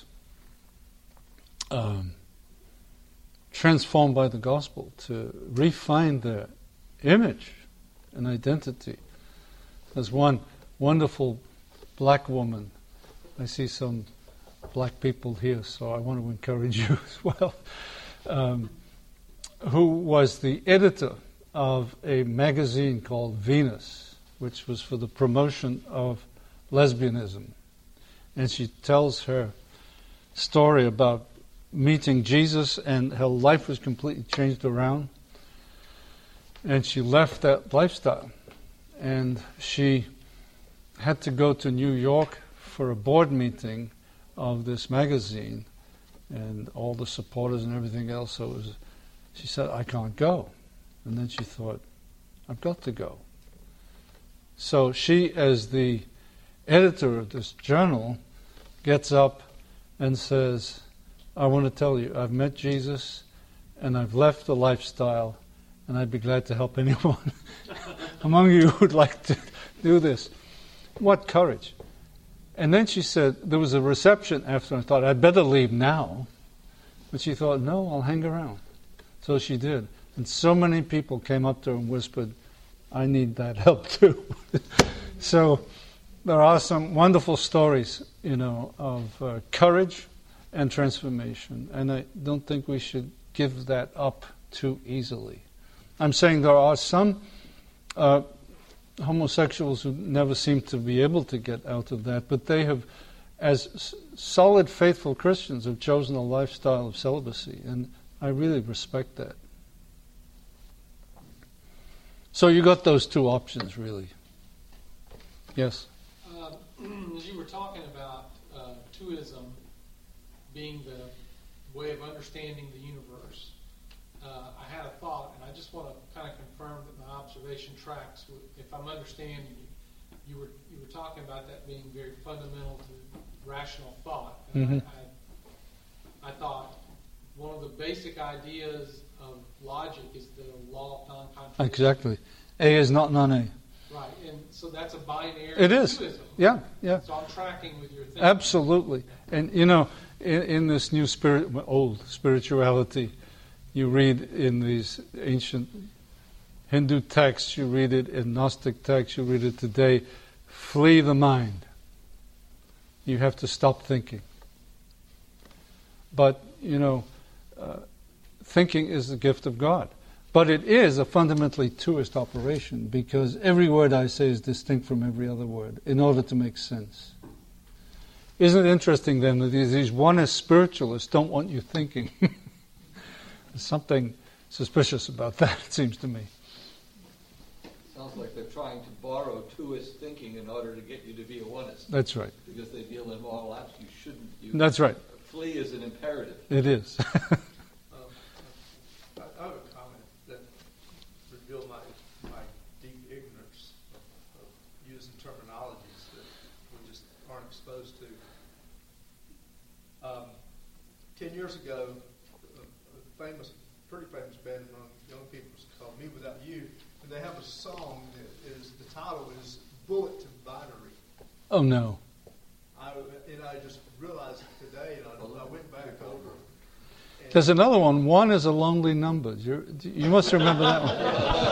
Speaker 1: um, transformed by the gospel to refine their image and identity. There's one wonderful black woman. I see some black people here, so I want to encourage you as well, um, who was the editor of a magazine called Venus, which was for the promotion of lesbianism. And she tells her story about meeting Jesus and her life was completely changed around. And she left that lifestyle. And she had to go to New York for a board meeting of this magazine and all the supporters and everything else. So it was, she said, I can't go. And then she thought, I've got to go. So she, as the editor of this journal, gets up and says, I want to tell you, I've met Jesus and I've left the lifestyle and I'd be glad to help anyone among you who would like to do this. What courage. And then she said, there was a reception after, I thought, I'd better leave now. But she thought, no, I'll hang around. So she did. And so many people came up to her and whispered, I need that help too. So there are some wonderful stories, you know, of uh, courage and transformation. And I don't think we should give that up too easily. I'm saying there are some uh, homosexuals who never seem to be able to get out of that, but they have, as s- solid, faithful Christians, have chosen a lifestyle of celibacy, and I really respect that. So you got those two options, really. Yes?
Speaker 5: Uh, as you were talking about uh, twoism being the way of understanding the universe, uh, I had a thought, and I just want to kind of confirm that my observation tracks. With, if I'm understanding you, you were you were talking about that being very fundamental to rational thought. And
Speaker 1: Mm-hmm.
Speaker 5: I, I, I thought one of the basic ideas of logic is the law of non-contradiction.
Speaker 1: Exactly. A is not non-A.
Speaker 5: Right, and so that's a binary
Speaker 1: It is.
Speaker 5: twoism.
Speaker 1: Yeah, yeah.
Speaker 5: So I'm tracking with your thinking.
Speaker 1: Absolutely. And, you know, in, in this new spirit, old spirituality, you read in these ancient Hindu texts, you read it in Gnostic texts, you read it today, flee the mind. You have to stop thinking. But, you know, uh, thinking is the gift of God. But it is a fundamentally twoist operation because every word I say is distinct from every other word in order to make sense. Isn't it interesting then that these, these onist spiritualists don't want you thinking? There's something suspicious about that, it seems to me.
Speaker 2: Sounds like they're trying to borrow twoist thinking in order to get you to be a onist.
Speaker 1: That's right.
Speaker 2: Because they deal in moral apps. You shouldn't. You,
Speaker 1: That's right.
Speaker 2: Flee is an imperative.
Speaker 1: It is.
Speaker 6: Um, I I have a comment that revealed my, my deep ignorance of, of using terminologies that we just aren't exposed to. Um, ten years ago, a, a famous, pretty famous band among young people is called Me Without You, and they have a song that is, the title is Bullet to Binary.
Speaker 1: Oh, no.
Speaker 6: I, and I just realized it today, and I, I went back over it.
Speaker 1: There's another one. One is a lonely number. You're, you must remember that one.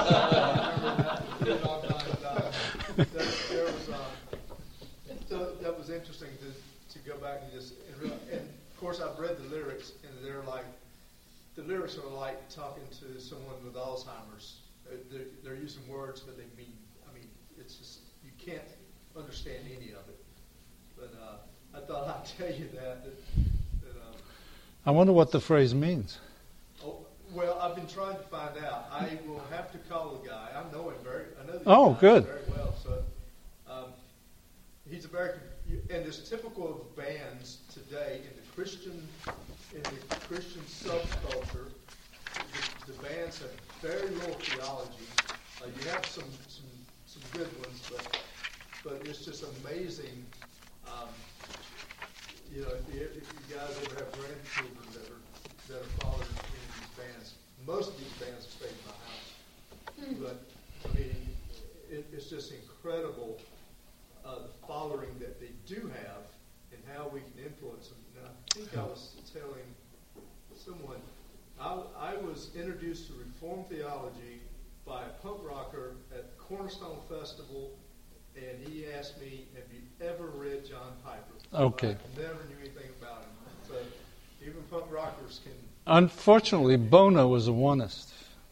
Speaker 6: There, there was, uh, so that was interesting to, to go back and just, and, realize, and of course I've read the lyrics, and they're like, the lyrics are like talking to someone with Alzheimer's. They're, they're using words, but they mean, I mean, it's just, you can't understand any of it. But uh, I thought I'd tell you that. that, that um,
Speaker 1: I wonder what the phrase means.
Speaker 6: oh, well, I've been trying to find out. I will have to call the guy. I know him very. I know the
Speaker 1: Oh,
Speaker 6: guy
Speaker 1: good.
Speaker 6: very well. So um, he's a very, and it's typical of bands today in the Christian in the Christian subculture. The, the bands have very little theology. Uh, you have some some some good ones, but but it's just amazing. Um, you know, if you, if you guys ever have grandchildren that are that are fathers in these bands, most of these bands have stayed in my house. But I mean, it, it's just incredible uh, the following that they do have and how we can influence them. And I think I was telling someone I, I was introduced to Reformed theology by a punk rocker at Cornerstone Festival. And he asked me, have you ever read John Piper?
Speaker 1: Okay.
Speaker 6: I never knew anything about him. So even punk rockers can...
Speaker 1: Unfortunately, Bono was a onist.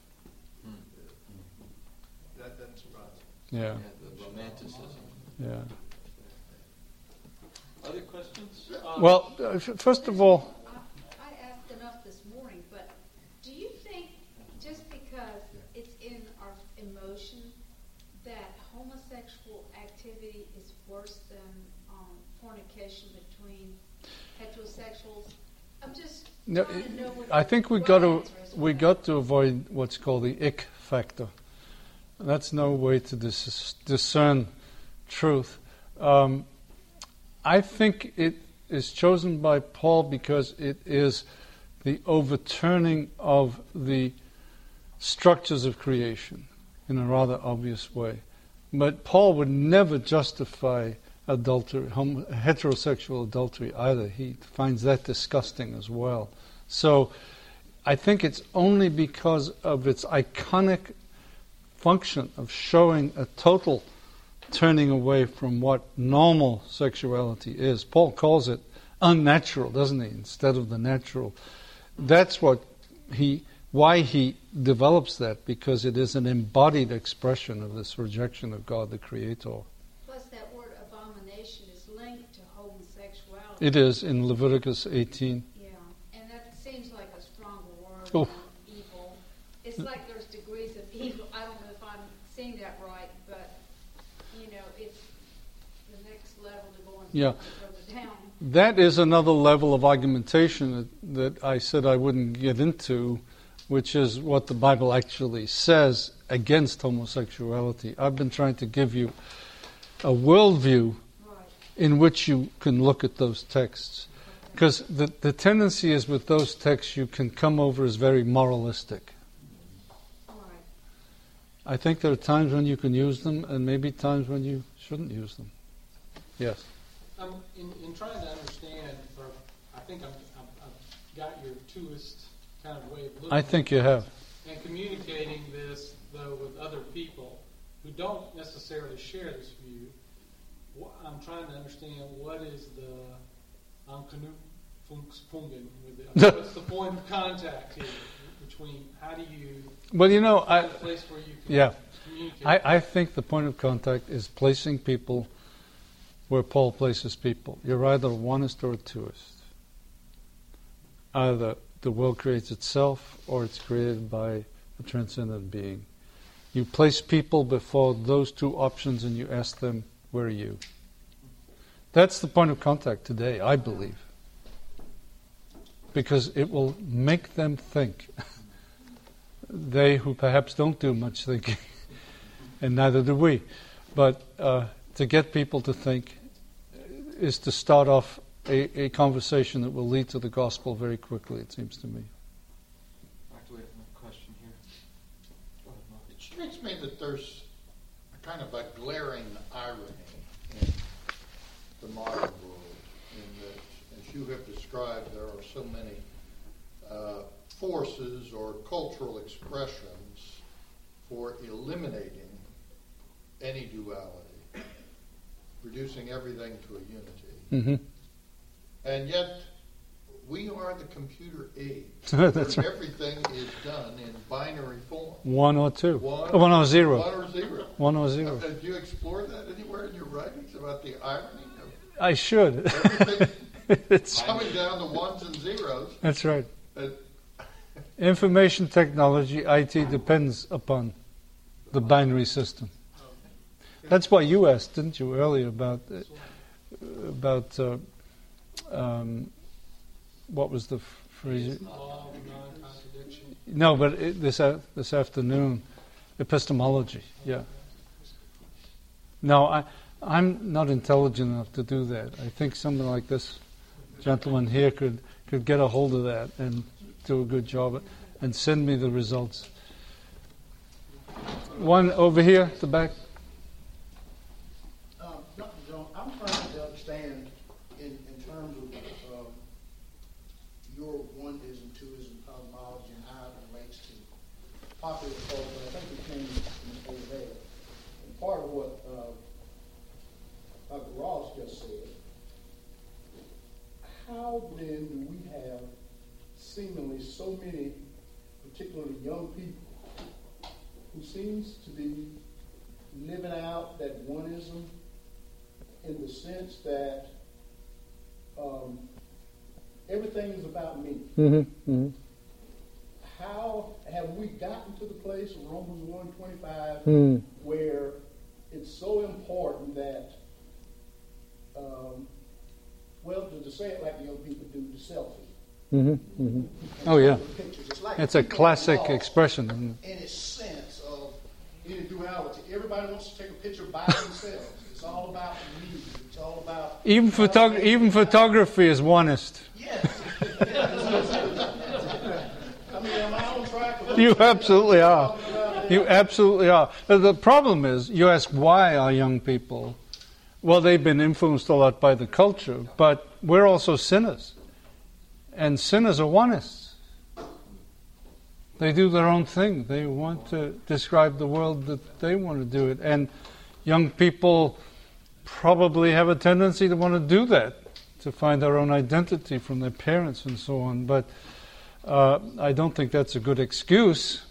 Speaker 6: That doesn't surprise
Speaker 1: Yeah.
Speaker 2: Yeah, the romanticism.
Speaker 1: Yeah.
Speaker 2: Other questions?
Speaker 1: Well, uh, f- first of all,
Speaker 7: I, I asked enough this morning, but do you think just because it's in our emotion that homosexual activity is worse than um, fornication between heterosexuals? I'm just
Speaker 1: No,
Speaker 7: trying to know what
Speaker 1: I
Speaker 7: the
Speaker 1: think we
Speaker 7: right
Speaker 1: got to
Speaker 7: answer is
Speaker 1: we
Speaker 7: with
Speaker 1: got to avoid what's called the ick factor. That's no way to dis- discern truth. Um, I think it is chosen by Paul because it is the overturning of the structures of creation in a rather obvious way. But Paul would never justify adultery, homo- heterosexual adultery either. He finds that disgusting as well. So I think it's only because of its iconic function of showing a total turning away from what normal sexuality is. Paul calls it unnatural, doesn't he, instead of the natural. That's what he, why he develops that, because it is an embodied expression of this rejection of God the Creator.
Speaker 7: Plus, that word abomination is linked to homosexuality.
Speaker 1: It is in Leviticus eighteen.
Speaker 7: Yeah, and that seems like a stronger word
Speaker 1: Oh.
Speaker 7: than evil. It's like there's degrees of evil. I don't know if I'm seeing that right, but, you know, it's the next level to go and
Speaker 1: Yeah.
Speaker 7: further down.
Speaker 1: That is another level of argumentation that, that I said I wouldn't get into, which is what the Bible actually says against homosexuality. I've been trying to give you a worldview
Speaker 7: Right.
Speaker 1: in which you can look at those texts. Because the, the tendency is with those texts you can come over as very moralistic.
Speaker 7: Right.
Speaker 1: I think there are times when you can use them and maybe times when you shouldn't use them. Yes.
Speaker 5: Um, in, in trying to understand, or I think I'm, I'm, I've got your twoist kind of way of looking
Speaker 1: I think you have.
Speaker 5: and communicating this, though, with other people who don't necessarily share this view. Wh- I'm trying to understand what is the Anknüpfungspunkt with it. What's the point of contact here between, how do you
Speaker 1: Well, you know, I,
Speaker 5: find a place where you can
Speaker 1: yeah.
Speaker 5: communicate?
Speaker 1: I, I think the point of contact is placing people where Paul places people. You're either a onist or a twoist. Either the world creates itself or it's created by a transcendent being. You place people before those two options and you ask them, where are you? That's the point of contact today, I believe. Because it will make them think. They who perhaps don't do much thinking, and neither do we. But uh, to get people to think is to start off a, a conversation that will lead to the gospel very quickly, it seems to me.
Speaker 2: Actually, we have a question here. Go ahead, Mark.
Speaker 3: It strikes me that there's a kind of a glaring irony in the modern world, in that, as you have described, there are so many uh, forces or cultural expressions for eliminating any duality, reducing everything to a unity.
Speaker 1: Mm-hmm.
Speaker 3: And yet, we are the computer age.
Speaker 1: That's
Speaker 3: where
Speaker 1: right.
Speaker 3: Everything is done in binary form.
Speaker 1: One or two.
Speaker 3: One,
Speaker 1: Oh, one or zero.
Speaker 3: One or zero.
Speaker 1: One or zero.
Speaker 3: Uh, do you explore that anywhere in your writings about the irony of
Speaker 1: I should.
Speaker 3: everything
Speaker 1: It's-
Speaker 3: coming down to ones and zeros?
Speaker 1: that's right.
Speaker 3: Uh,
Speaker 1: Information technology, I T, depends upon the binary system. That's why you asked, didn't you, earlier about uh, about uh, um, what was the f- phrase?
Speaker 5: Law of non-contradiction.
Speaker 1: No, but it, this uh, this afternoon, epistemology. Yeah. No, I I'm not intelligent enough to do that. I think someone like this gentleman here could could get a hold of that and do a good job and send me the results. One over here at the back.
Speaker 8: Um, Doctor Jones, I'm trying to understand in, in terms of um, your oneism, twoism cosmology and how it relates to popular culture. I think it came from over there. And part of what uh, Doctor Ross just said, how then do we have seemingly so many, particularly young people, who seems to be living out that oneism in the sense that um, everything is about me.
Speaker 1: Mm-hmm. Mm-hmm.
Speaker 8: How have we gotten to the place of Romans one twenty-five
Speaker 1: Mm.
Speaker 8: where it's so important that to say it like the young people do, the selfie.
Speaker 1: Mm-hmm, mm-hmm.
Speaker 8: And
Speaker 1: Oh, yeah.
Speaker 8: the pictures. It's, like
Speaker 1: It's a
Speaker 8: people
Speaker 1: classic
Speaker 8: lost
Speaker 1: expression. isn't it?
Speaker 8: in its sense of any duality. Everybody wants to take a picture by themselves. It's all about me. It's all about...
Speaker 1: Even, photog- even photography is onist.
Speaker 8: Yes. I mean, am I on track?
Speaker 1: You absolutely are. You absolutely are. But the problem is, you ask why are young people? Well, they've been influenced a lot by the culture, but we're also sinners. And sinners are oneists. They do their own thing. They want to describe the world that they want to do it. And young people probably have a tendency to want to do that, to find their own identity from their parents and so on. But uh, I don't think that's a good excuse.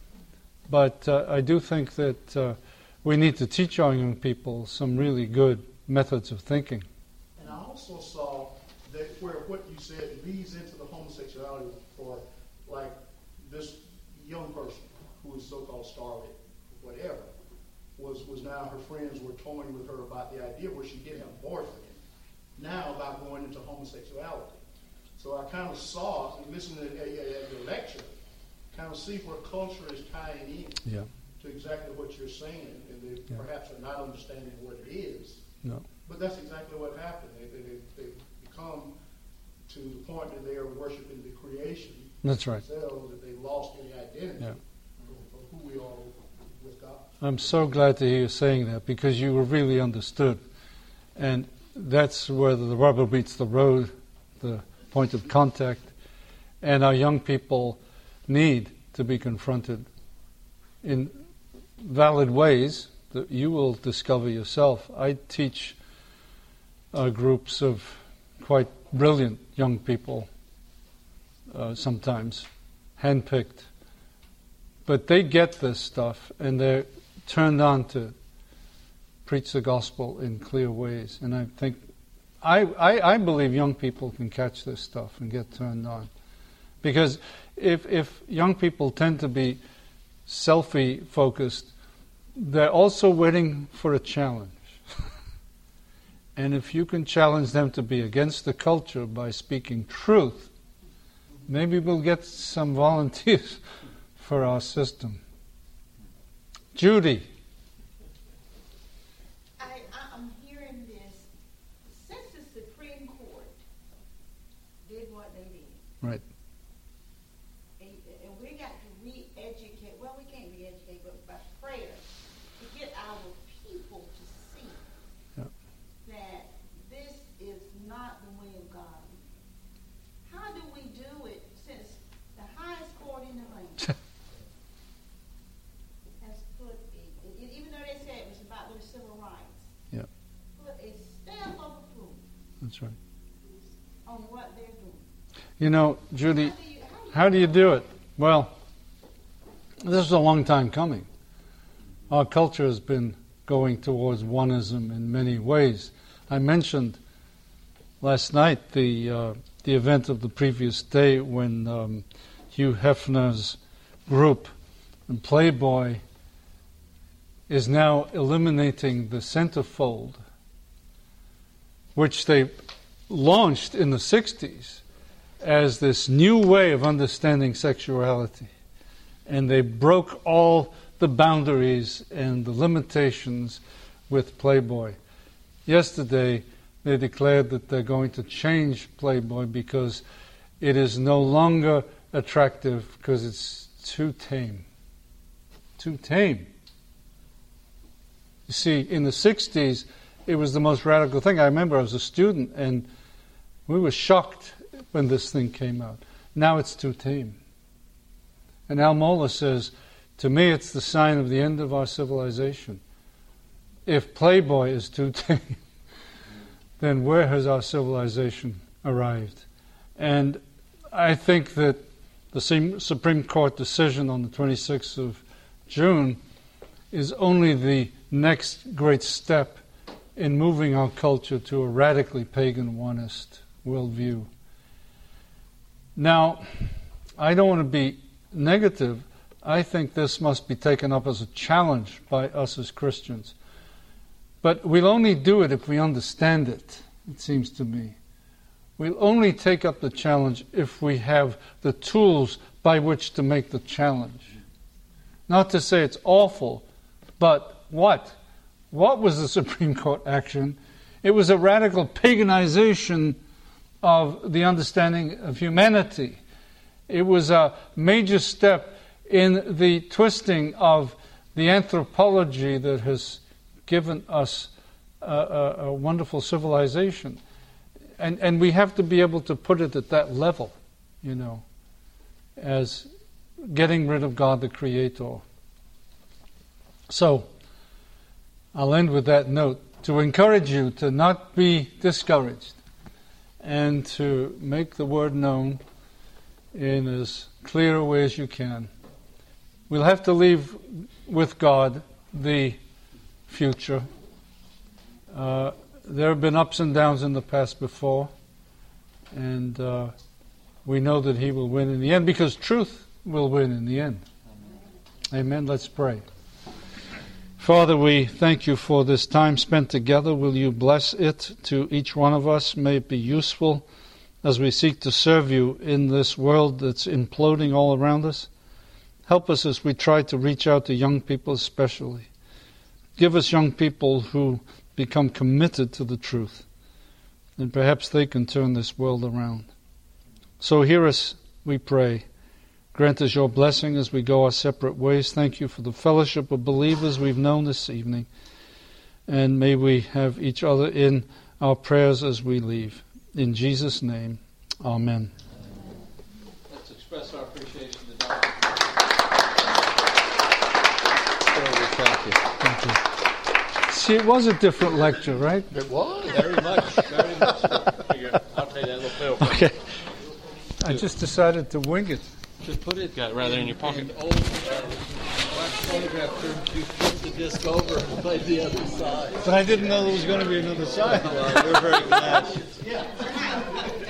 Speaker 1: But uh, I do think that uh, we need to teach our young people some really good methods of thinking.
Speaker 8: And I also saw that where what you said leads into the homosexuality for, like, this young person who is so-called starlet, whatever, was, was now her friends were toying with her about the idea where she did have a boyfriend, now about going into homosexuality. So I kind of saw, and listening to at your lecture, kind of see where culture is tying in
Speaker 1: Yeah.
Speaker 8: to exactly what you're saying, and they
Speaker 1: Yeah.
Speaker 8: perhaps are not understanding what it is.
Speaker 1: No.
Speaker 8: But that's exactly what happened. They, they, they become to the point that they are worshiping the creation
Speaker 1: That's right.
Speaker 8: themselves, that they've lost any identity
Speaker 1: Yeah.
Speaker 8: of, of who we are with God.
Speaker 1: I'm so glad to hear you saying that, because you were really understood. And that's where the rubber meets the road, the point of contact. And our young people need to be confronted in valid ways that you will discover yourself. I teach uh, groups of quite brilliant young people, uh, sometimes, handpicked. But they get this stuff, and they're turned on to preach the gospel in clear ways. And I think, I, I, I believe young people can catch this stuff and get turned on. Because if if young people tend to be selfie-focused, they're also waiting for a challenge. And if you can challenge them to be against the culture by speaking truth, maybe we'll get some volunteers for our system. Judy.
Speaker 9: I, I'm hearing this. Since the Supreme Court did what they did,
Speaker 1: Right.
Speaker 9: and, and we got to re-educate, well, we can't re-educate, but by prayer, to get our people to see
Speaker 1: Yep.
Speaker 9: that this is not the way of God. How do we do it since the highest court in the land has put, a, even though they said it was about their civil rights,
Speaker 1: Yep.
Speaker 9: put a stamp of approval
Speaker 1: That's right.
Speaker 9: on what they're doing?
Speaker 1: You know, Judy,
Speaker 9: How do you, how do you,
Speaker 1: how do you do it? Well, this is a long time coming. Our culture has been going towards oneism in many ways. I mentioned last night the uh, the event of the previous day when um, Hugh Hefner's group and Playboy is now eliminating the centerfold, which they launched in the sixties as this new way of understanding sexuality. And they broke all the boundaries and the limitations with Playboy. Yesterday, they declared that they're going to change Playboy because it is no longer attractive because it's too tame. Too tame. You see, in the sixties, it was the most radical thing. I remember I was a student and we were shocked when this thing came out. Now it's too tame. And Al Mohler says, to me it's the sign of the end of our civilization. If Playboy is too tame, then where has our civilization arrived? And I think that the Supreme Court decision on the twenty-sixth of June is only the next great step in moving our culture to a radically pagan oneist worldview. Now, I don't want to be negative. I think this must be taken up as a challenge by us as Christians. But we'll only do it if we understand it, it seems to me. We'll only take up the challenge if we have the tools by which to make the challenge. Not to say it's awful, but what? What was the Supreme Court action? It was a radical paganization of the understanding of humanity. It was a major step in the twisting of the anthropology that has given us a, a, a wonderful civilization. And, and we have to be able to put it at that level, you know, as getting rid of God the Creator. So, I'll end with that note to encourage you to not be discouraged and to make the Word known in as clear a way as you can. We'll have to leave with God the future. Uh, there have been ups and downs in the past before, and uh, we know that He will win in the end, because truth will win in the end. Amen. Amen. Let's pray. Father, we thank you for this time spent together. Will you bless it to each one of us? May it be useful as we seek to serve you in this world that's imploding all around us. Help us as we try to reach out to young people especially. Give us young people who become committed to the truth, and perhaps they can turn this world around. So hear us, we pray. Grant us your blessing as we go our separate ways. Thank you for the fellowship of believers we've known this evening. And may we have each other in our prayers as we leave. In Jesus' name, amen.
Speaker 2: Let's express our appreciation to Doctor
Speaker 3: Thank you.
Speaker 1: Thank you. See, it was a different lecture, right?
Speaker 3: It was.
Speaker 2: Very much, very much. Here, I'll take that little film.
Speaker 1: Okay. I just decided to wing it.
Speaker 2: Just put it
Speaker 10: Got it rather in your pocket.
Speaker 2: in old uh, black photograph terms. You flipped the disc over and played the other side.
Speaker 1: But I didn't know there was going to be another side.
Speaker 2: Well, we're very glad.